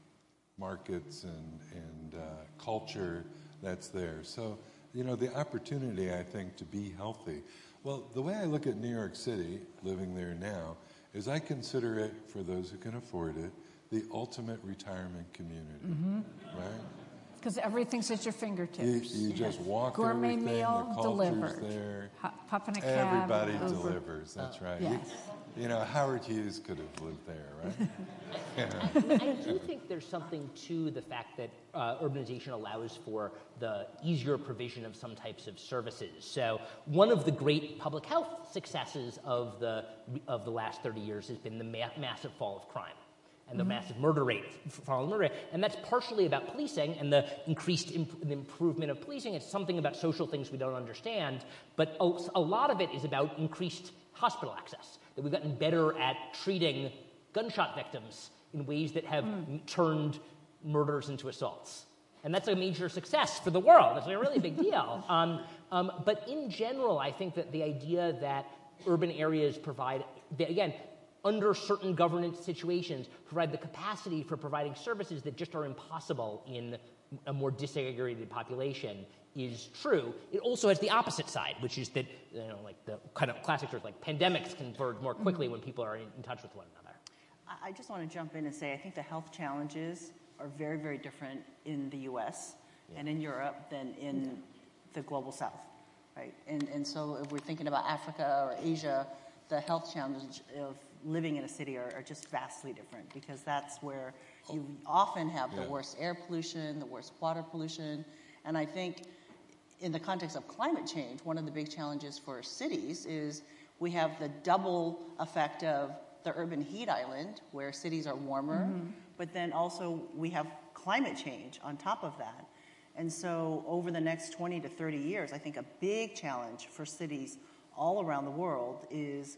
markets and and uh, culture that's there. So, you know, the opportunity, I think, to be healthy. Well, the way I look at New York City, living there now, is I consider it, for those who can afford it, the ultimate retirement community, mm-hmm. right? Because everything's at your fingertips. You, you just walk Gourmet everything, meal the culture's delivered. there. Hop, pop in a cab. Everybody over. delivers, that's right. Yes. You, you know, Howard Hughes could have lived there, right? Yeah. I do think there's something to the fact that uh, urbanization allows for the easier provision of some types of services. So one of the great public health successes of the of the last thirty years has been the ma- massive fall of crime and the mm-hmm. massive murder rate, fall of murder rate. And that's partially about policing and the increased imp- the improvement of policing. It's something about social things we don't understand, but a, a lot of it is about increased hospital access, that we've gotten better at treating gunshot victims in ways that have mm. turned murders into assaults. And that's a major success for the world. It's a really big deal. Um, um, but in general, I think that the idea that urban areas provide, that again, under certain governance situations, provide the capacity for providing services that just are impossible in a more disaggregated population is true. It also has the opposite side, which is that, you know, like the kind of classic terms like pandemics converge more quickly mm-hmm. when people are in, in touch with one another. I just want to jump in and say I think the health challenges are very, very different in the U S yeah. and in Europe than in the global south, right? And and so if we're thinking about Africa or Asia, the health challenges of living in a city are, are just vastly different because that's where you often have yeah. the worst air pollution, the worst water pollution. And I think in the context of climate change, one of the big challenges for cities is we have the double effect of the urban heat island, where cities are warmer, mm-hmm. but then also we have climate change on top of that. And so over the next twenty to thirty years, I think a big challenge for cities all around the world is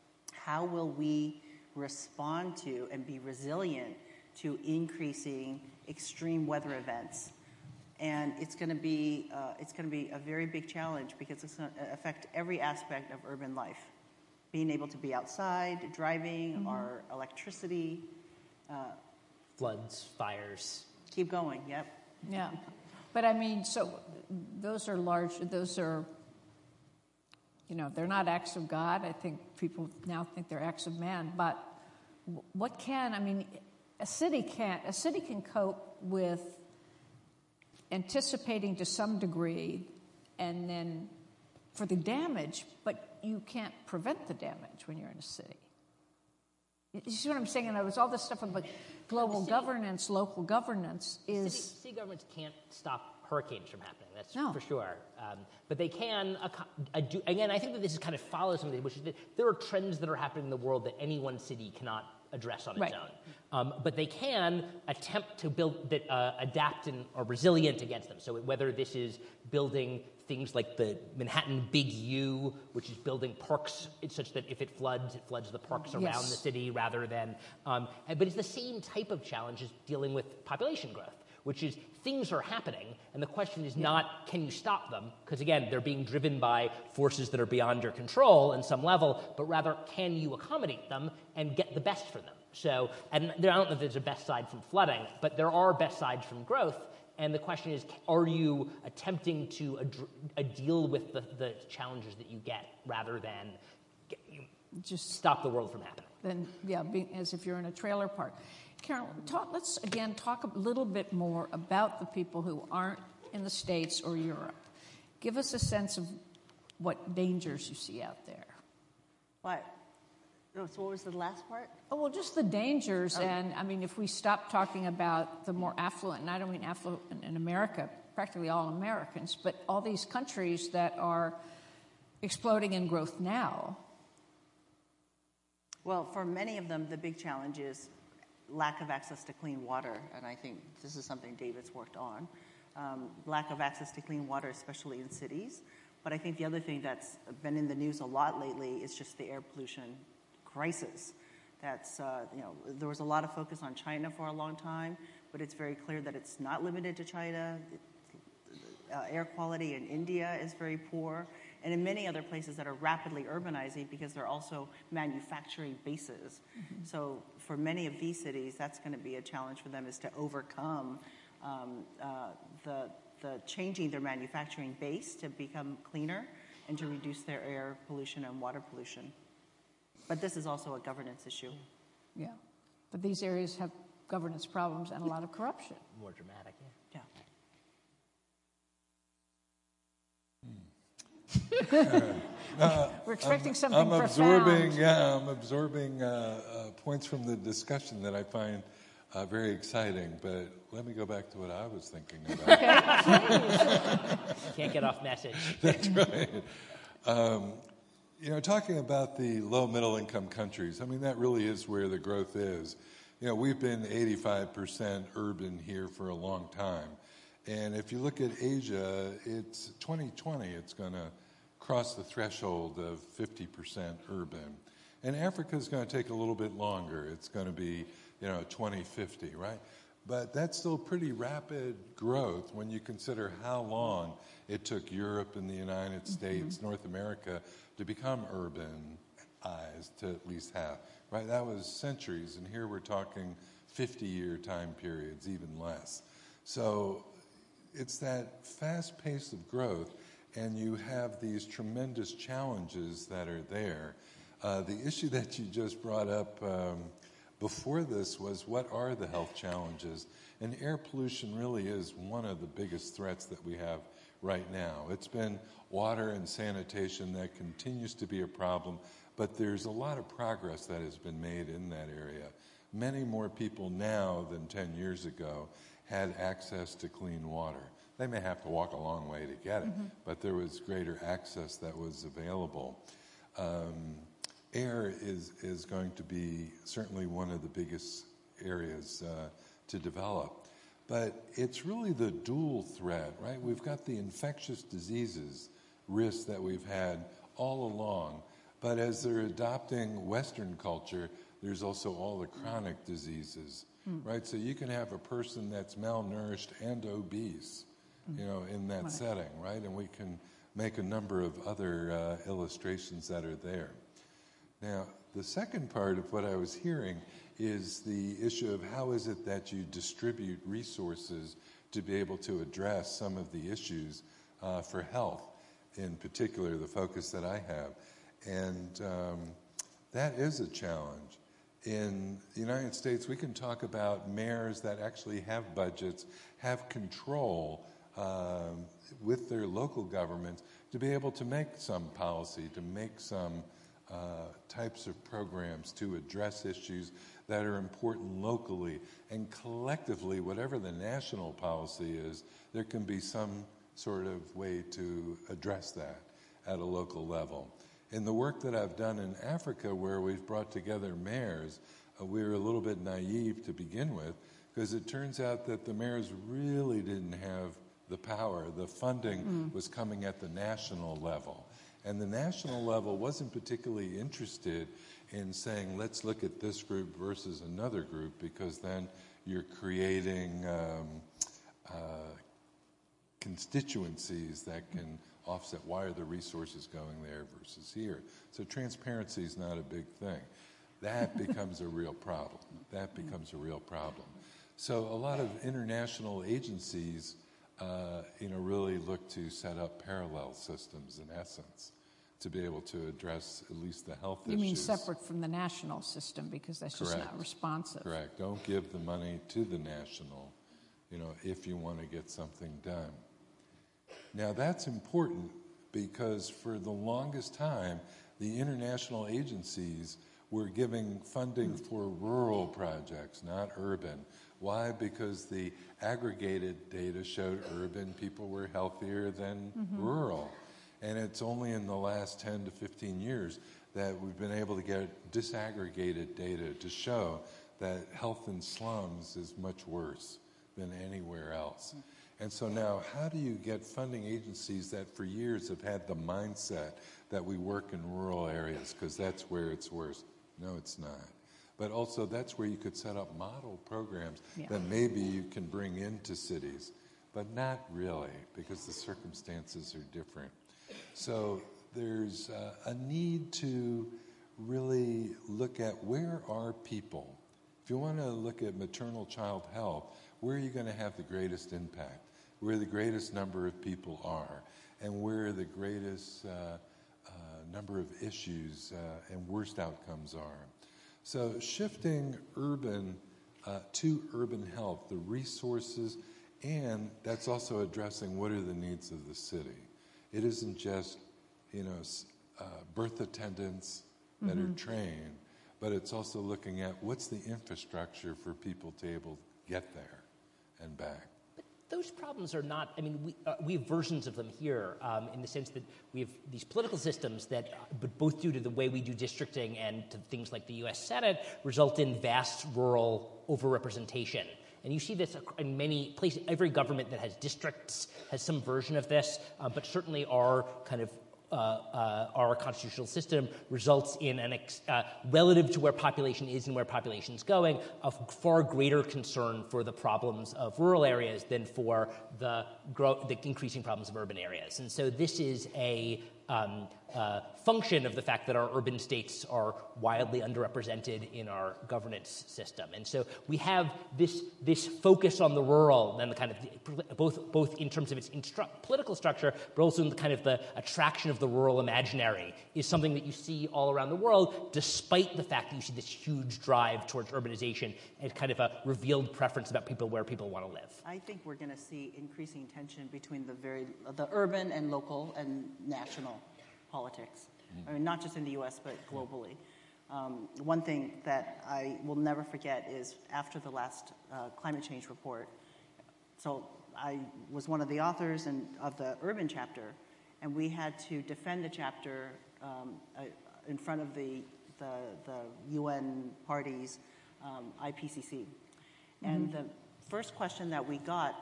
how will we respond to and be resilient to increasing extreme weather events. And it's going to be uh, it's going to be a very big challenge because it's going to affect every aspect of urban life. Being able to be outside, driving, mm-hmm. our electricity. Uh, Floods, fires. Keep going, yep. Yeah. But I mean, so those are large, those are, you know, they're not acts of God. I think people now think they're acts of man. But what can, I mean, a city can't, a city can cope with anticipating to some degree and then for the damage, but you can't prevent the damage when you're in a city. You see what I'm saying? And it was all this stuff about global city, governance, local governance is... City, city governments can't stop hurricanes from happening, that's no. for sure. Um, but they can, uh, uh, do, again, I think that this is kind of follows something, which is that there are trends that are happening in the world that any one city cannot address on its right. own. Um, but they can attempt to build, that uh, adapt and are resilient against them. So whether this is building things like the Manhattan Big U, which is building parks such that if it floods, it floods the parks around yes. the city rather than, um, but it's the same type of challenge as dealing with population growth, which is things are happening, and the question is yeah. not, can you stop them? Because again, they're being driven by forces that are beyond your control in some level, but rather, can you accommodate them and get the best for them? So, and there, I don't know if there's a best side from flooding, but there are best sides from growth, and the question is, are you attempting to ad- uh, deal with the, the challenges that you get rather than get, you just stop the world from happening? Then, yeah, being, as if you're in a trailer park. Carol, talk, let's again talk a little bit more about the people who aren't in the States or Europe. Give us a sense of what dangers you see out there. What? No, so what was the last part? Oh, well, just the dangers. Oh. And, I mean, if we stop talking about the more affluent, and I don't mean affluent in America, practically all Americans, but all these countries that are exploding in growth now. Well, for many of them, the big challenge is lack of access to clean water, and I think this is something David's worked on. Um, lack of access to clean water, especially in cities. But I think the other thing that's been in the news a lot lately is just the air pollution crisis. That's, uh, you know, there was a lot of focus on China for a long time, but it's very clear that it's not limited to China. It, uh, air quality in India is very poor, and in many other places that are rapidly urbanizing because they're also manufacturing bases. Mm-hmm. So for many of these cities, that's going to be a challenge for them, is to overcome um, uh, the, the changing their manufacturing base to become cleaner and to reduce their air pollution and water pollution. But this is also a governance issue. Yeah, but these areas have governance problems and a lot of corruption. More dramatic, yeah. Yeah. uh, We're expecting I'm, something I'm profound. absorbing, yeah, I'm absorbing uh, uh, points from the discussion that I find uh, very exciting. But let me go back to what I was thinking about. Okay. Can't get off message. That's right. Um, you know, talking about the low middle income countries, I mean, that really is where the growth is. You know, we've been eighty-five percent urban here for a long time. And if you look at Asia, it's twenty twenty, it's going to cross the threshold of fifty percent urban. And Africa is going to take a little bit longer. It's going to be, you know, twenty fifty, right? But that's still pretty rapid growth when you consider how long it took Europe and the United States, mm-hmm. North America, to become urbanized to at least half, right? That was centuries, and here we're talking fifty-year time periods, even less. So it's that fast pace of growth, and you have these tremendous challenges that are there. Uh, the issue that you just brought up um, before this was, what are the health challenges? And air pollution really is one of the biggest threats that we have right now. It's been water and sanitation that continues to be a problem, but there's a lot of progress that has been made in that area. Many more people now than ten years ago had access to clean water. They may have to walk a long way to get it, mm-hmm. but there was greater access that was available. Um, air is, is going to be certainly one of the biggest areas uh, to develop. But it's really the dual threat, right? We've got the infectious diseases risk that we've had all along, but as they're adopting Western culture, there's also all the chronic diseases, mm. right? So you can have a person that's malnourished and obese, mm. you know, in that right. setting, right? And we can make a number of other uh, illustrations that are there. Now, the second part of what I was hearing is the issue of how is it that you distribute resources to be able to address some of the issues uh, for health, in particular the focus that I have. And um, that is a challenge. In the United States, we can talk about mayors that actually have budgets, have control um, with their local governments to be able to make some policy, to make some uh, types of programs to address issues that are important locally. And collectively, whatever the national policy is, there can be some sort of way to address that at a local level. In the work that I've done in Africa, where we've brought together mayors, uh, we were a little bit naive to begin with, because it turns out that the mayors really didn't have the power. The funding mm. was coming at the national level. And the national level wasn't particularly interested in saying, let's look at this group versus another group, because then you're creating um, uh, constituencies that can offset why are the resources going there versus here. So transparency is not a big thing. That becomes a real problem. That becomes a real problem. So a lot of international agencies uh, you know, really look to set up parallel systems in essence to be able to address at least the health you issues. You mean separate from the national system, because that's Correct. Just not responsive. Correct. Don't give the money to the national, you know, if you want to get something done. Now that's important because for the longest time, the international agencies were giving funding for rural projects, not urban. Why? Because the aggregated data showed urban people were healthier than mm-hmm. rural. And it's only in the last ten to fifteen years that we've been able to get disaggregated data to show that health in slums is much worse than anywhere else. And so now, how do you get funding agencies that for years have had the mindset that we work in rural areas because that's where it's worse? No, it's not. But also, that's where you could set up model programs yeah. that maybe you can bring into cities, but not really, because the circumstances are different. So there's uh, a need to really look at where are people. If you want to look at maternal child health, where are you going to have the greatest impact? Where the greatest number of people are, and where the greatest uh, uh, number of issues uh, and worst outcomes are. So shifting urban uh, to urban health, the resources, and that's also addressing what are the needs of the city. It isn't just, you know, uh, birth attendants that mm-hmm. are trained, but it's also looking at what's the infrastructure for people to be able to get there and back. Those problems are not, I mean, we, uh, we have versions of them here um, in the sense that we have these political systems that, uh, but both due to the way we do districting and to things like the U S Senate, result in vast rural overrepresentation. And you see this in many places. Every government that has districts has some version of this, uh, but certainly our kind of Uh, uh, our constitutional system results in an ex- uh, relative to where population is and where population is going, a far greater concern for the problems of rural areas than for the, grow- the increasing problems of urban areas. And so this is a um, uh, function of the fact that our urban states are wildly underrepresented in our governance system. And so we have this this focus on the rural, and the kind of both both in terms of its instru- political structure, but also in the kind of the attraction of the rural imaginary is something that you see all around the world, despite the fact that you see this huge drive towards urbanization and kind of a revealed preference about people where people want to live. I think we're going to see increasing tension between the very the urban and local and national politics. I mean, not just in the U S, but globally. Um, one thing that I will never forget is after the last uh, climate change report, so I was one of the authors and of the urban chapter, and we had to defend the chapter um, uh, in front of the, the, the U N parties, um, I P C C. Mm-hmm. And the first question that we got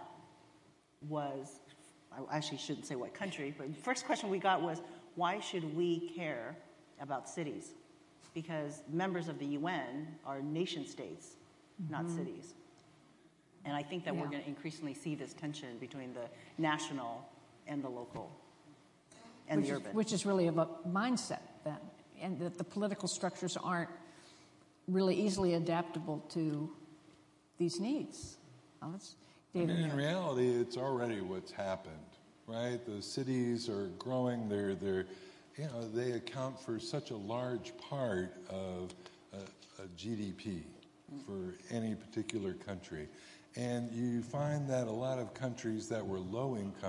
was, I actually shouldn't say what country, but the first question we got was, why should we care about cities? Because members of the U N are nation states, mm-hmm. not cities. And I think that yeah. we're going to increasingly see this tension between the national and the local and which the is, urban. Which is really about mindset then, and that the political structures aren't really easily adaptable to these needs. Well, that's, David. I mean, in reality, it's already what's happened. Right, the cities are growing. They're, they're, you know, they account for such a large part of a, a G D P for any particular country, and you find that a lot of countries that were low income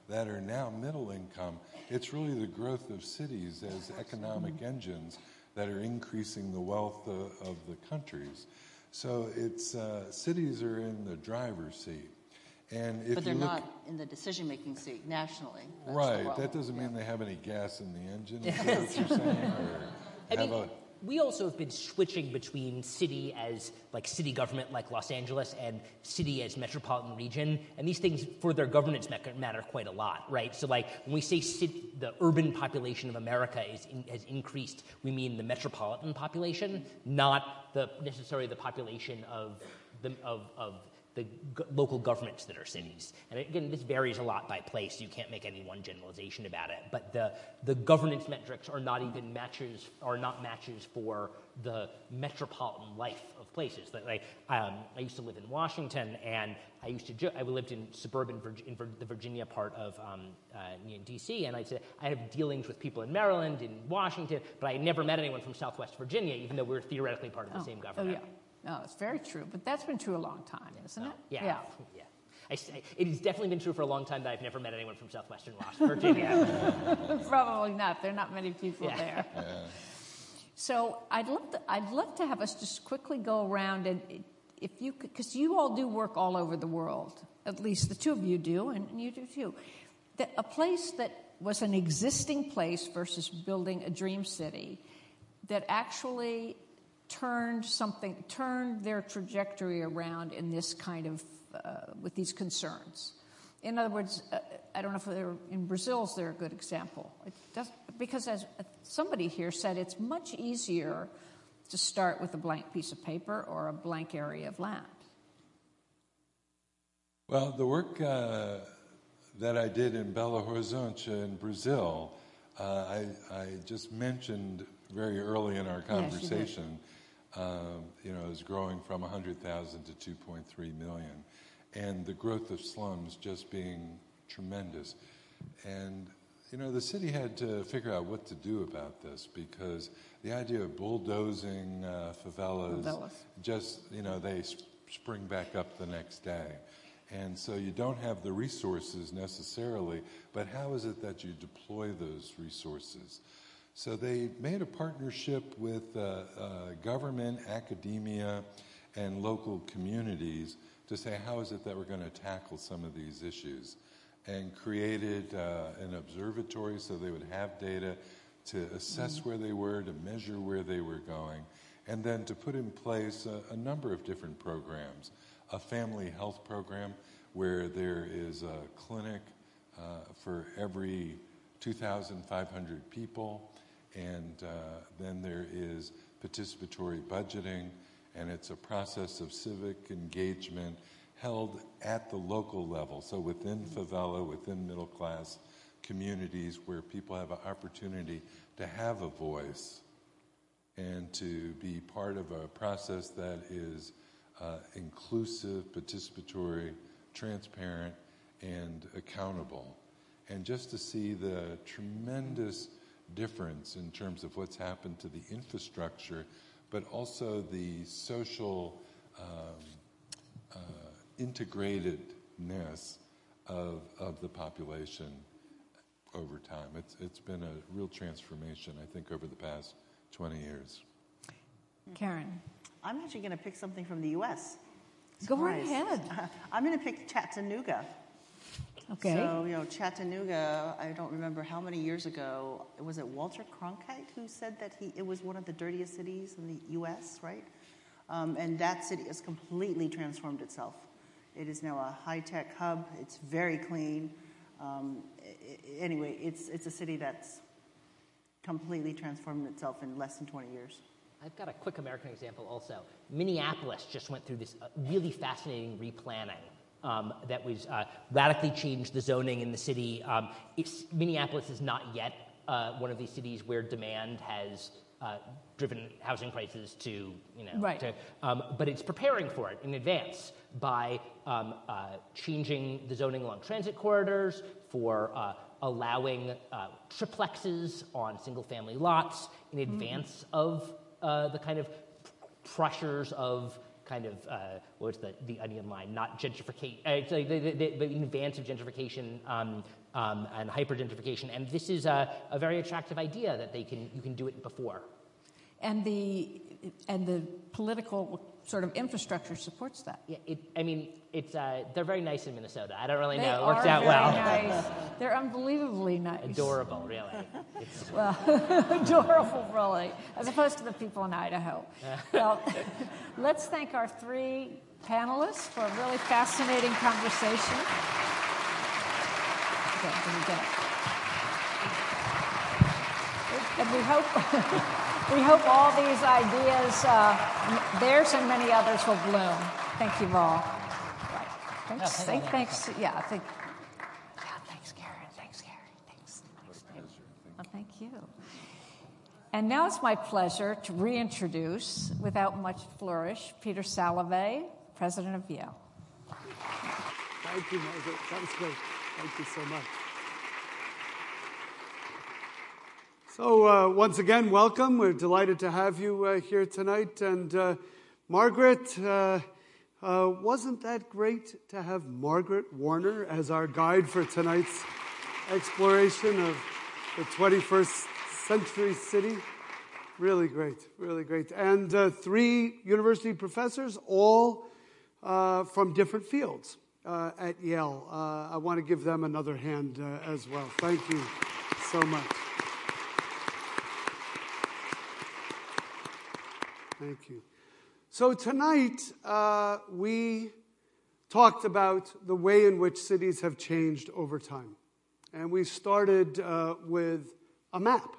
that are now middle income. It's really the growth of cities as economic engines that are increasing the wealth of, of the countries. So it's uh, cities are in the driver's seat. And if but they're you look, not in the decision-making seat nationally. That's right. That doesn't mean yeah. they have any gas in the engine, is that what you're saying? Or I have mean, a, we also have been switching between city as like city government like Los Angeles and city as metropolitan region, and these things for their governance matter quite a lot, right? So like when we say city, the urban population of America is in, has increased, we mean the metropolitan population, not the necessarily the population of the of of the g- local governments that are cities. And again, this varies a lot by place. You can't make any one generalization about it. But the, the governance metrics are not even matches, are not matches for the metropolitan life of places. Like, um, I used to live in Washington, and I used to, jo- I lived in suburban, Virg- in Vir- the Virginia part of um, uh, in D C, and I'd say I have dealings with people in Maryland, in Washington, but I never met anyone from Southwest Virginia, even though we're theoretically part of the oh. same government. Oh, yeah. No, it's very true, but that's been true a long time, isn't it? Yeah, yeah. yeah. I, I, it has definitely been true for a long time that I've never met anyone from southwestern Virginia. Probably not. There are not many people Yeah. there. yeah. So I'd love to, I'd love to have us just quickly go around and if you could, because you all do work all over the world, at least the two of you do, and you do too. That a place that was an existing place versus building a dream city that actually turned something, turned their trajectory around in this kind of, uh, with these concerns. In other words, uh, I don't know if they're, in Brazil is there a good example. It does, because as somebody here said, it's much easier to start with a blank piece of paper or a blank area of land. Well, the work uh, that I did in Belo Horizonte in Brazil, uh, I, I just mentioned very early in our conversation. Yes, Um, you know, is growing from one hundred thousand to two point three million. And the growth of slums just being tremendous. And, you know, the city had to figure out what to do about this because the idea of bulldozing uh, favelas, Favelas. just, you know, they sp- spring back up the next day. And so you don't have the resources necessarily, but how is it that you deploy those resources? So they made a partnership with uh, uh, government, academia, and local communities to say, how is it that we're going to tackle some of these issues? And created uh, an observatory so they would have data to assess mm-hmm. where they were, to measure where they were going, and then to put in place a, a number of different programs. A family health program where there is a clinic uh, for every two thousand five hundred people. And uh, then there is participatory budgeting, and it's a process of civic engagement held at the local level, so within favela, within middle-class communities where people have an opportunity to have a voice and to be part of a process that is uh, inclusive, participatory, transparent, and accountable. And just to see the tremendous difference in terms of what's happened to the infrastructure, but also the social um, uh, integratedness of of the population over time. It's it's been a real transformation, I think, over the past twenty years. Karen. I'm actually going to pick something from the U S Go right Surprise. ahead. I'm going to pick Chattanooga. Okay. So, you know, Chattanooga, I don't remember how many years ago, was it Walter Cronkite who said that he it was one of the dirtiest cities in the U S, right? Um, and that city has completely transformed itself. It is now a high-tech hub. It's very clean. Um, I- anyway, it's it's a city that's completely transformed itself in less than twenty years. I've got a quick American example also. Minneapolis just went through this uh, really fascinating replanning. Um, that was uh, radically changed the zoning in the city. Um, it's, Minneapolis is not yet uh, one of these cities where demand has uh, driven housing prices to, you know, right. to, um, but it's preparing for it in advance by um, uh, changing the zoning along transit corridors, for uh, allowing uh, triplexes on single-family lots in advance mm-hmm. of uh, the kind of pressures of kind of, uh, what's the, the onion line, not gentrification, uh, it's like the, the, the, the advance of gentrification um, um, and hyper-gentrification. And this is a, a very attractive idea that they can, you can do it before. And the, and the political sort of infrastructure supports that. Yeah, it, I mean, it's, uh, they're very nice in Minnesota. I don't really They know. It works are out very well. Nice. They're unbelievably nice. Adorable, really. It's, well, adorable, really, as opposed to the people in Idaho. Well, let's thank our three panelists for a really fascinating conversation. Okay, can we get it? And we hope... We hope all these ideas, uh, theirs and many others, will bloom. Thank you all. Right. Thanks. Oh, Thank, thanks. Yeah. Thank, yeah. Thanks, Karen. Thanks, Karen. Thanks. Thanks. Oh, thank you. And now it's my pleasure to reintroduce, without much flourish, Peter Salovey, president of Yale. Thank you, Margaret. That was great. Thank you so much. So uh, once again, welcome. We're delighted to have you uh, here tonight. And uh, Margaret, uh, uh, wasn't that great to have Margaret Warner as our guide for tonight's exploration of the twenty-first century city? Really great, really great. And uh, three university professors, all uh, from different fields uh, at Yale. Uh, I want to give them another hand uh, as well. Thank you so much. Thank you. So tonight, uh, we talked about the way in which cities have changed over time. And we started uh, with a map.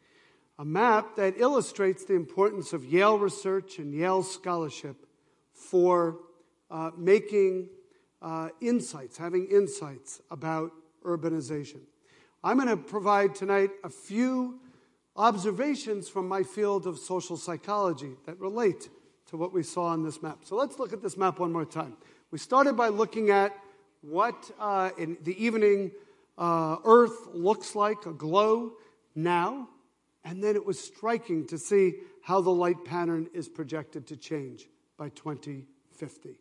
A map that illustrates the importance of Yale research and Yale scholarship for uh, making uh, insights, having insights about urbanization. I'm going to provide tonight a few observations from my field of social psychology that relate to what we saw on this map. So let's look at this map one more time. We started by looking at what uh, in the evening uh, Earth looks like, a glow now, and then it was striking to see how the light pattern is projected to change by twenty fifty.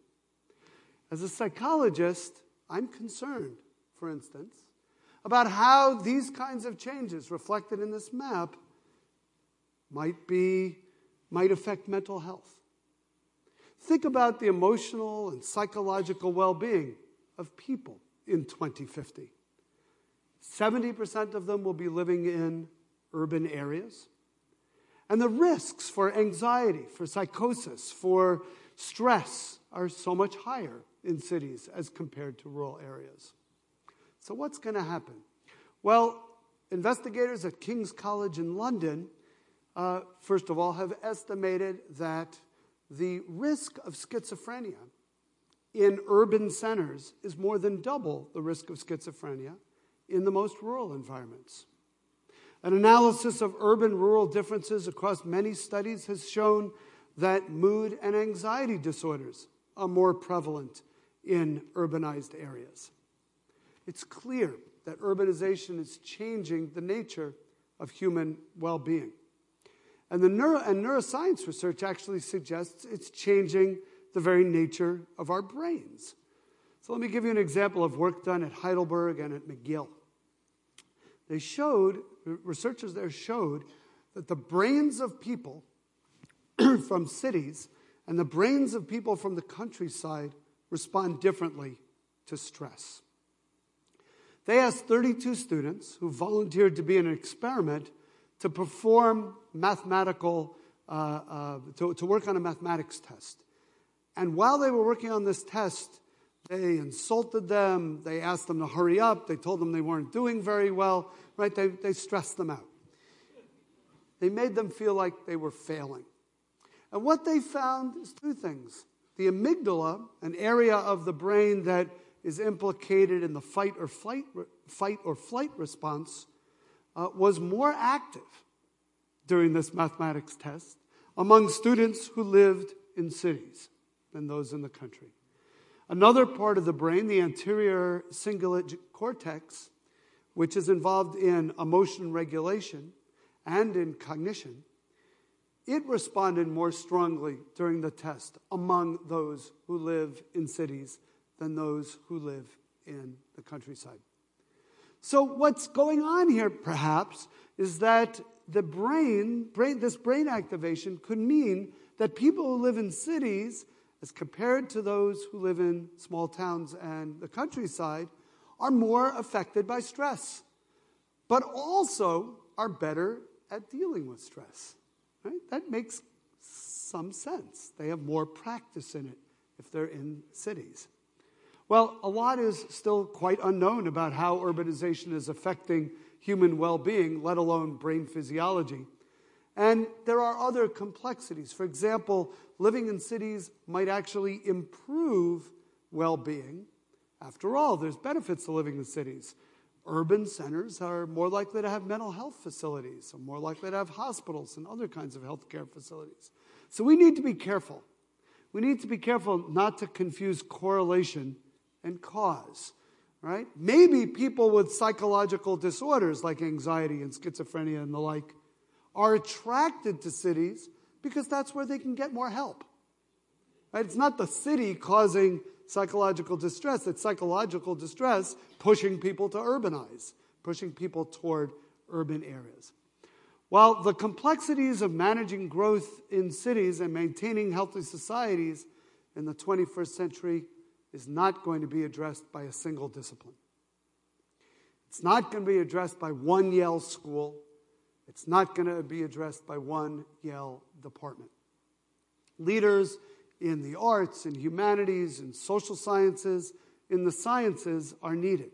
As a psychologist, I'm concerned, for instance, about how these kinds of changes reflected in this map might be, might affect mental health. Think about the emotional and psychological well-being of people in twenty fifty. seventy percent of them will be living in urban areas. And the risks for anxiety, for psychosis, for stress are so much higher in cities as compared to rural areas. So what's going to happen? Well, investigators at King's College in London, uh, first of all, have estimated that the risk of schizophrenia in urban centers is more than double the risk of schizophrenia in the most rural environments. An analysis of urban-rural differences across many studies has shown that mood and anxiety disorders are more prevalent in urbanized areas. It's clear that urbanization is changing the nature of human well-being. And the neuro and neuroscience research actually suggests it's changing the very nature of our brains. So let me give you an example of work done at Heidelberg and at McGill. They showed, researchers there showed, that the brains of people from cities and the brains of people from the countryside respond differently to stress. They asked thirty-two students who volunteered to be in an experiment to perform mathematical, uh, uh, to, to work on a mathematics test. And while they were working on this test, they insulted them, they asked them to hurry up, they told them they weren't doing very well, right? They, they stressed them out. They made them feel like they were failing. And what they found is two things. The amygdala, an area of the brain that is implicated in the fight or flight, fight or flight response, uh, was more active during this mathematics test among students who lived in cities than those in the country. Another part of the brain, the anterior cingulate cortex, which is involved in emotion regulation and in cognition, it responded more strongly during the test among those who live in cities than those who live in the countryside. So what's going on here, perhaps, is that the brain, brain, this brain activation could mean that people who live in cities, as compared to those who live in small towns and the countryside, are more affected by stress, but also are better at dealing with stress. Right? That makes some sense. They have more practice in it if they're in cities. Well, a lot is still quite unknown about how urbanization is affecting human well-being, let alone brain physiology. And there are other complexities. For example, living in cities might actually improve well-being. After all, there's benefits to living in cities. Urban centers are more likely to have mental health facilities, are more likely to have hospitals and other kinds of healthcare facilities. So we need to be careful. We need to be careful not to confuse correlation and cause, right? Maybe people with psychological disorders like anxiety and schizophrenia and the like are attracted to cities because that's where they can get more help. Right? It's not the city causing psychological distress. It's psychological distress pushing people to urbanize, pushing people toward urban areas. While the complexities of managing growth in cities and maintaining healthy societies in the twenty-first century is not going to be addressed by a single discipline. It's not going to be addressed by one Yale school. It's not going to be addressed by one Yale department. Leaders in the arts, in humanities, in social sciences, in the sciences are needed.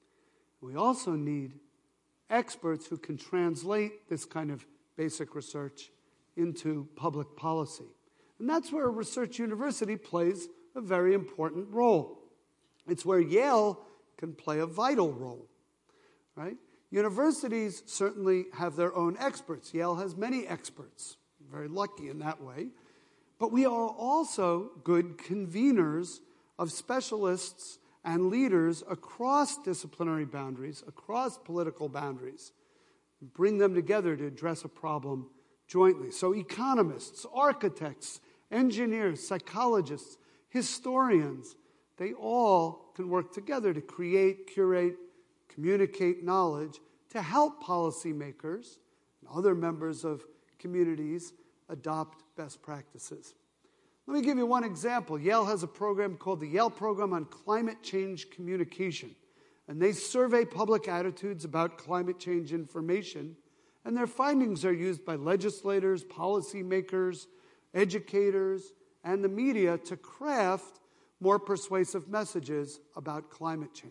We also need experts who can translate this kind of basic research into public policy. And that's where a research university plays a very important role. It's where Yale can play a vital role, right? Universities certainly have their own experts. Yale has many experts. Very lucky in that way. But we are also good conveners of specialists and leaders across disciplinary boundaries, across political boundaries, bring them together to address a problem jointly. So economists, architects, engineers, psychologists, historians, they all can work together to create, curate, communicate knowledge to help policymakers and other members of communities adopt best practices. Let me give you one example. Yale has a program called the Yale Program on Climate Change Communication, and they survey public attitudes about climate change information, and their findings are used by legislators, policymakers, educators, and the media to craft more persuasive messages about climate change.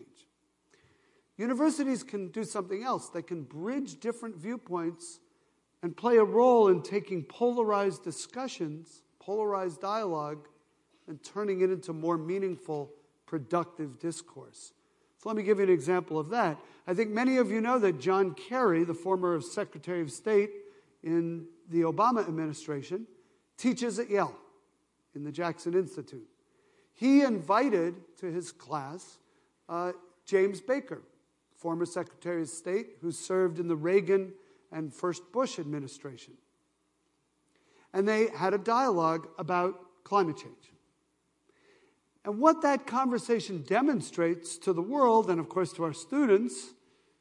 Universities can do something else. They can bridge different viewpoints and play a role in taking polarized discussions, polarized dialogue, and turning it into more meaningful, productive discourse. So let me give you an example of that. I think many of you know that John Kerry, the former Secretary of State in the Obama administration, teaches at Yale in the Jackson Institute. He invited to his class uh, James Baker, former Secretary of State who served in the Reagan and first Bush administration. And they had a dialogue about climate change. And what that conversation demonstrates to the world, and of course to our students,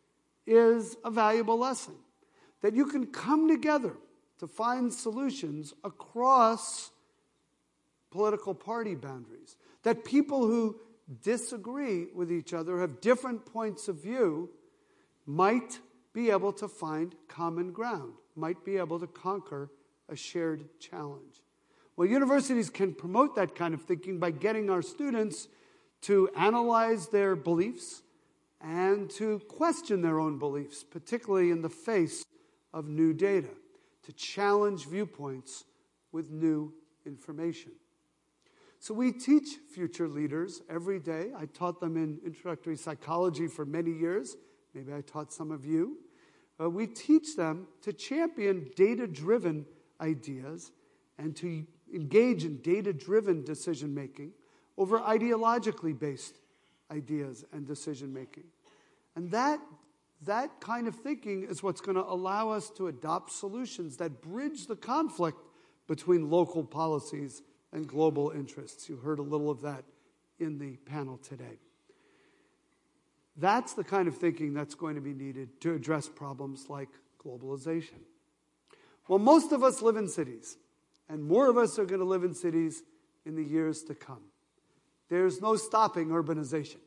is a valuable lesson. That you can come together to find solutions across political party boundaries. That people who disagree with each other, have different points of view, might be able to find common ground, might be able to conquer a shared challenge. Well, universities can promote that kind of thinking by getting our students to analyze their beliefs and to question their own beliefs, particularly in the face of new data, to challenge viewpoints with new information. So we teach future leaders every day. I taught them in introductory psychology for many years. Maybe I taught some of you. Uh, we teach them to champion data-driven ideas and to engage in data-driven decision-making over ideologically based ideas and decision-making. And that, that kind of thinking is what's going to allow us to adopt solutions that bridge the conflict between local policies and global interests. You heard a little of that in the panel today. That's the kind of thinking that's going to be needed to address problems like globalization. Well, most of us live in cities, and more of us are going to live in cities in the years to come. There's no stopping urbanization.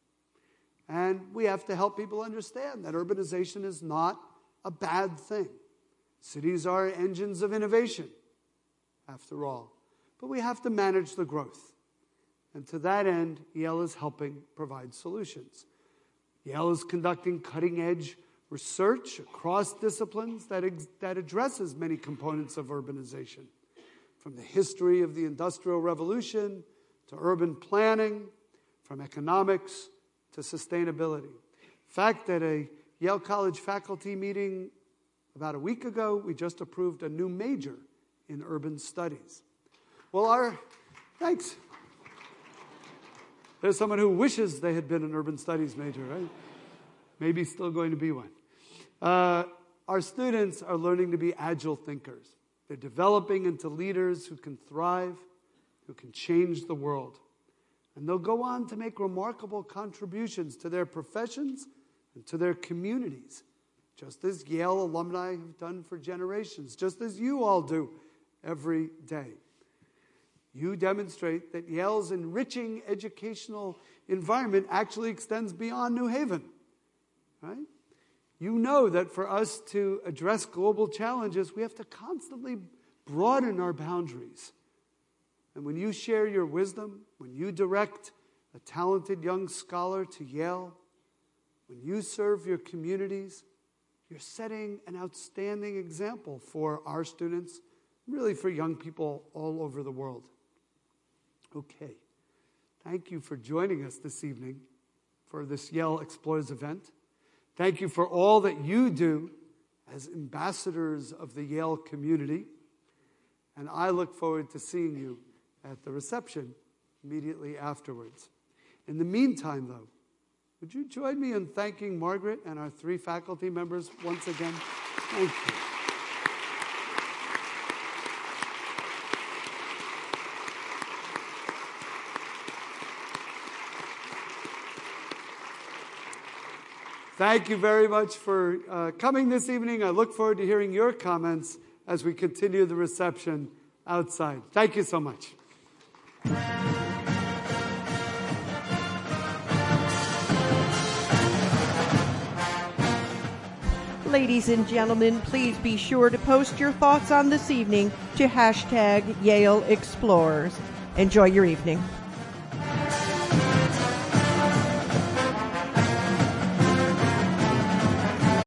And we have to help people understand that urbanization is not a bad thing. Cities are engines of innovation, after all. But we have to manage the growth. And to that end, Yale is helping provide solutions. Yale is conducting cutting-edge research across disciplines that, ex- that addresses many components of urbanization, from the history of the Industrial Revolution to urban planning, from economics to sustainability. In fact, at a Yale College faculty meeting about a week ago, we just approved a new major in urban studies. Well, our, thanks. There's someone who wishes they had been an urban studies major, right? Maybe still going to be one. Uh, our students are learning to be agile thinkers. They're developing into leaders who can thrive, who can change the world. And they'll go on to make remarkable contributions to their professions and to their communities, just as Yale alumni have done for generations, just as you all do every day. You demonstrate that Yale's enriching educational environment actually extends beyond New Haven, right? You know that for us to address global challenges, we have to constantly broaden our boundaries. And when you share your wisdom, when you direct a talented young scholar to Yale, when you serve your communities, you're setting an outstanding example for our students, really for young people all over the world. Okay, thank you for joining us this evening for this Yale Explorers event. Thank you for all that you do as ambassadors of the Yale community. And I look forward to seeing you at the reception immediately afterwards. In the meantime, though, would you join me in thanking Margaret and our three faculty members once again? Thank you. Thank you very much for uh, coming this evening. I look forward to hearing your comments as we continue the reception outside. Thank you so much. Ladies and gentlemen, please be sure to post your thoughts on this evening to hashtag Yale Explorers. Enjoy your evening.